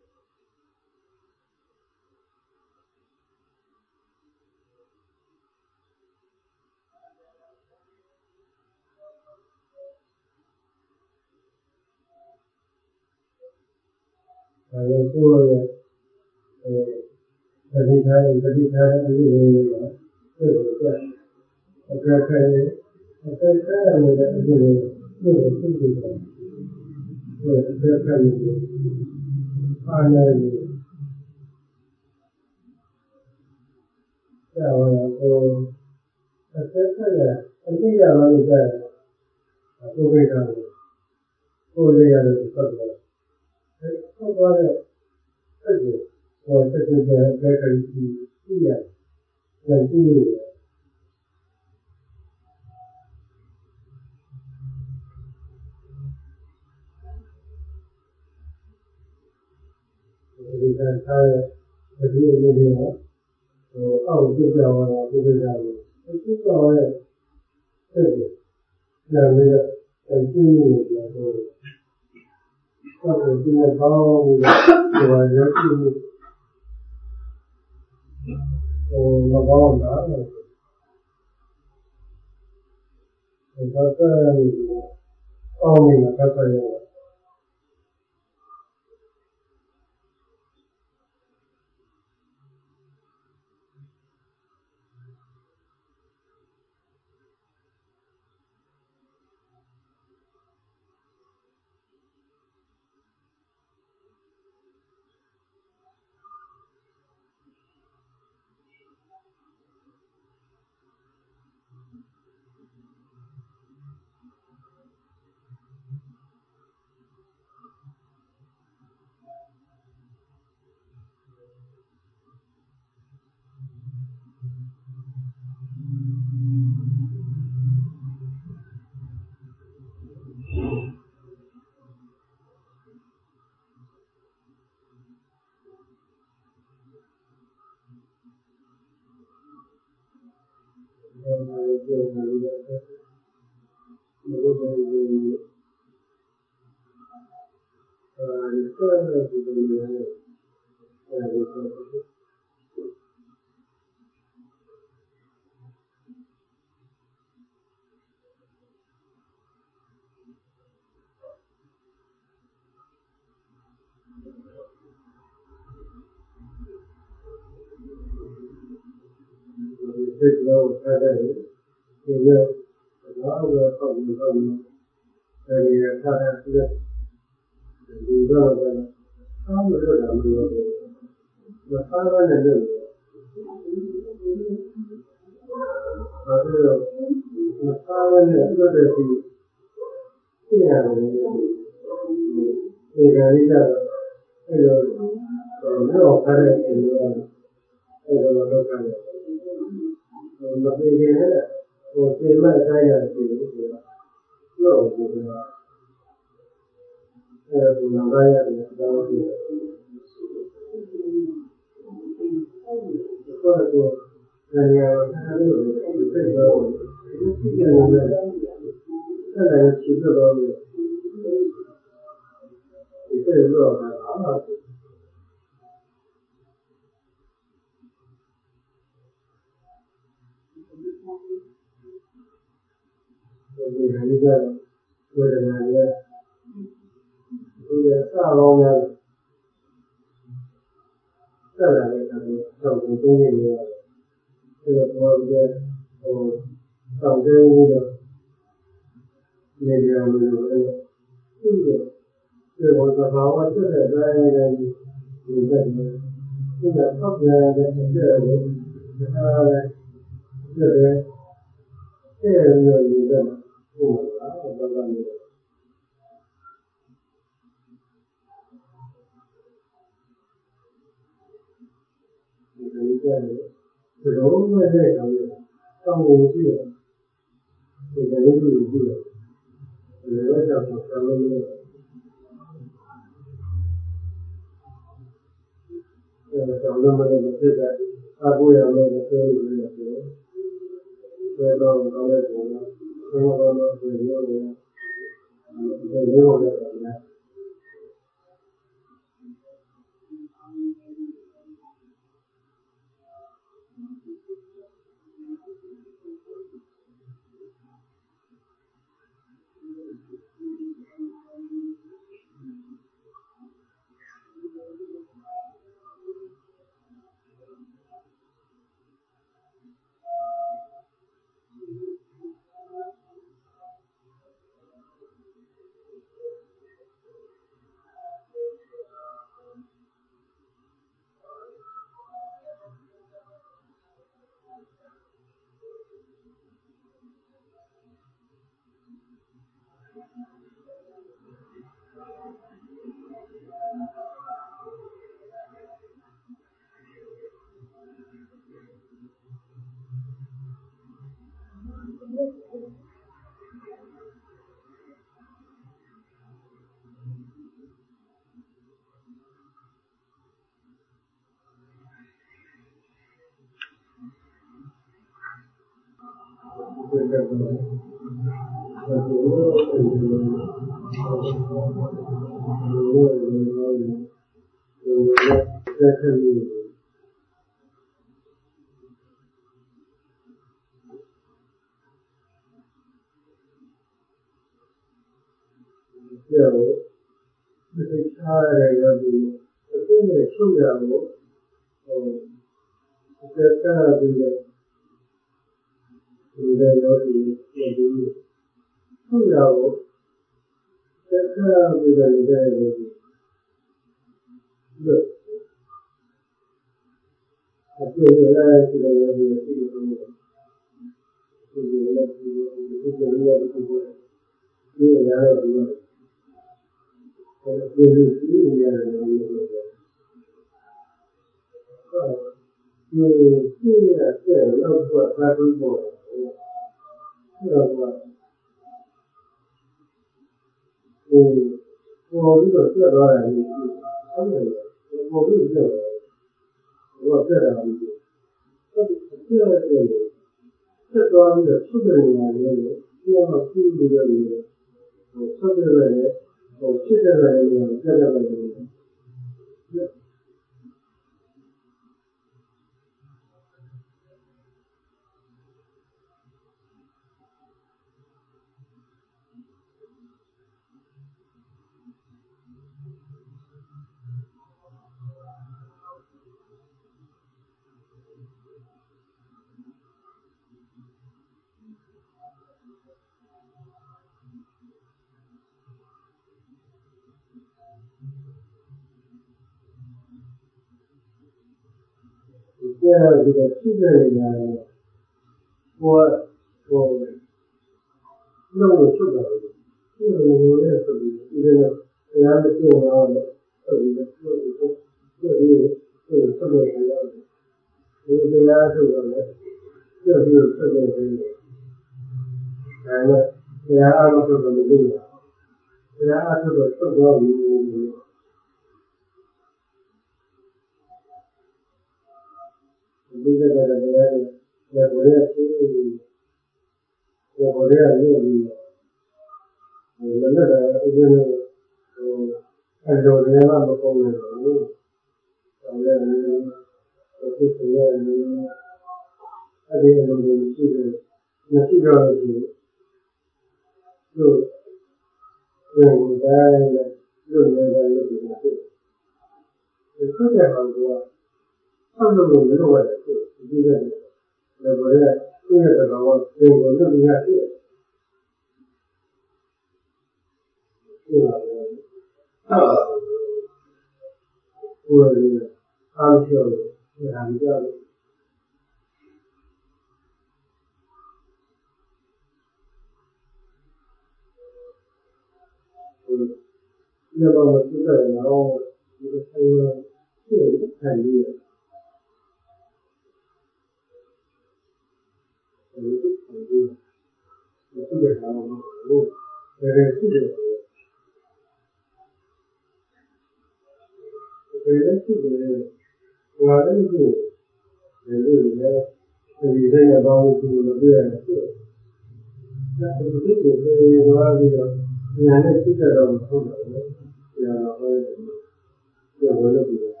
လည်းဒီလိုလည်းဒီတိုင်းနဲ့ပေါင်းလို့မတွေ့ရဘူး။ဒါပေမဲ့ဒီလိုတွေသွားပြီးတော့ညာနဲ့သိကြတော့မဟုတ်တော့ဘူး။ညာတော့ဟောတယ်။ပြောလို့ပြီးတော့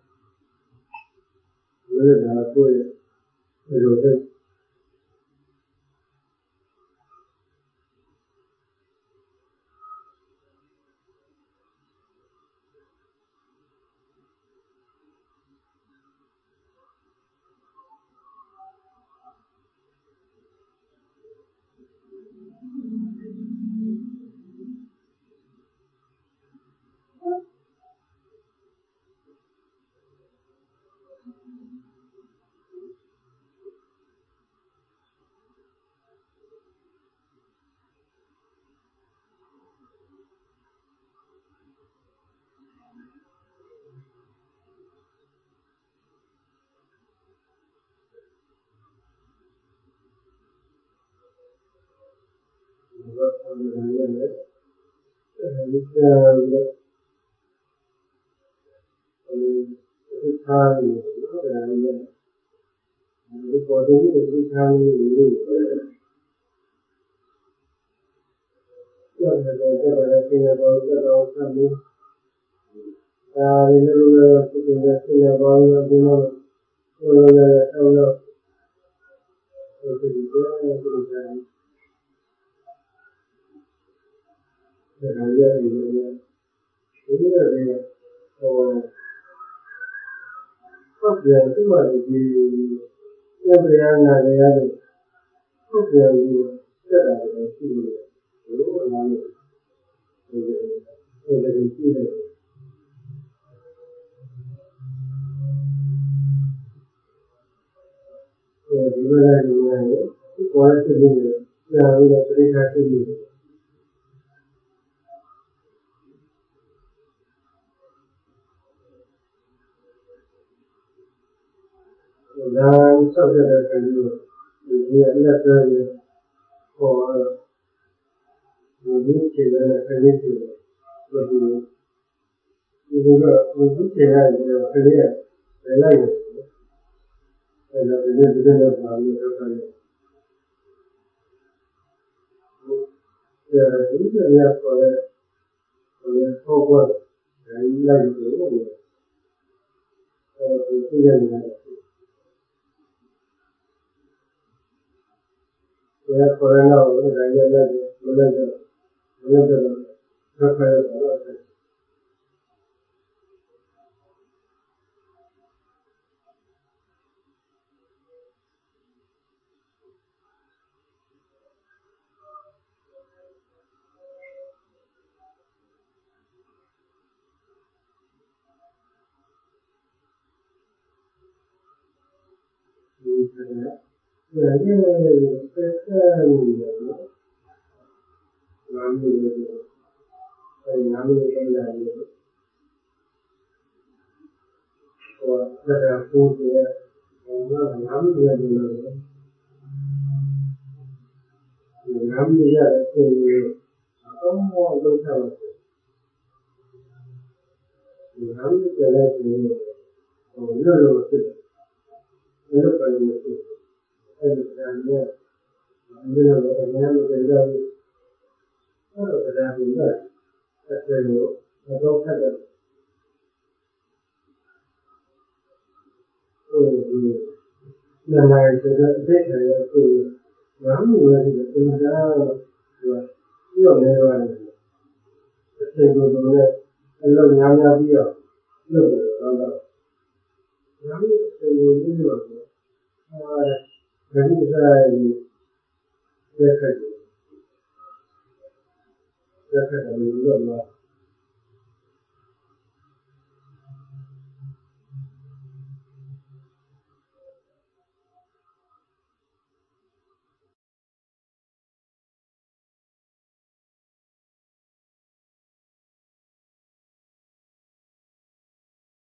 လည်းဒါကိုဒီလိုပဲ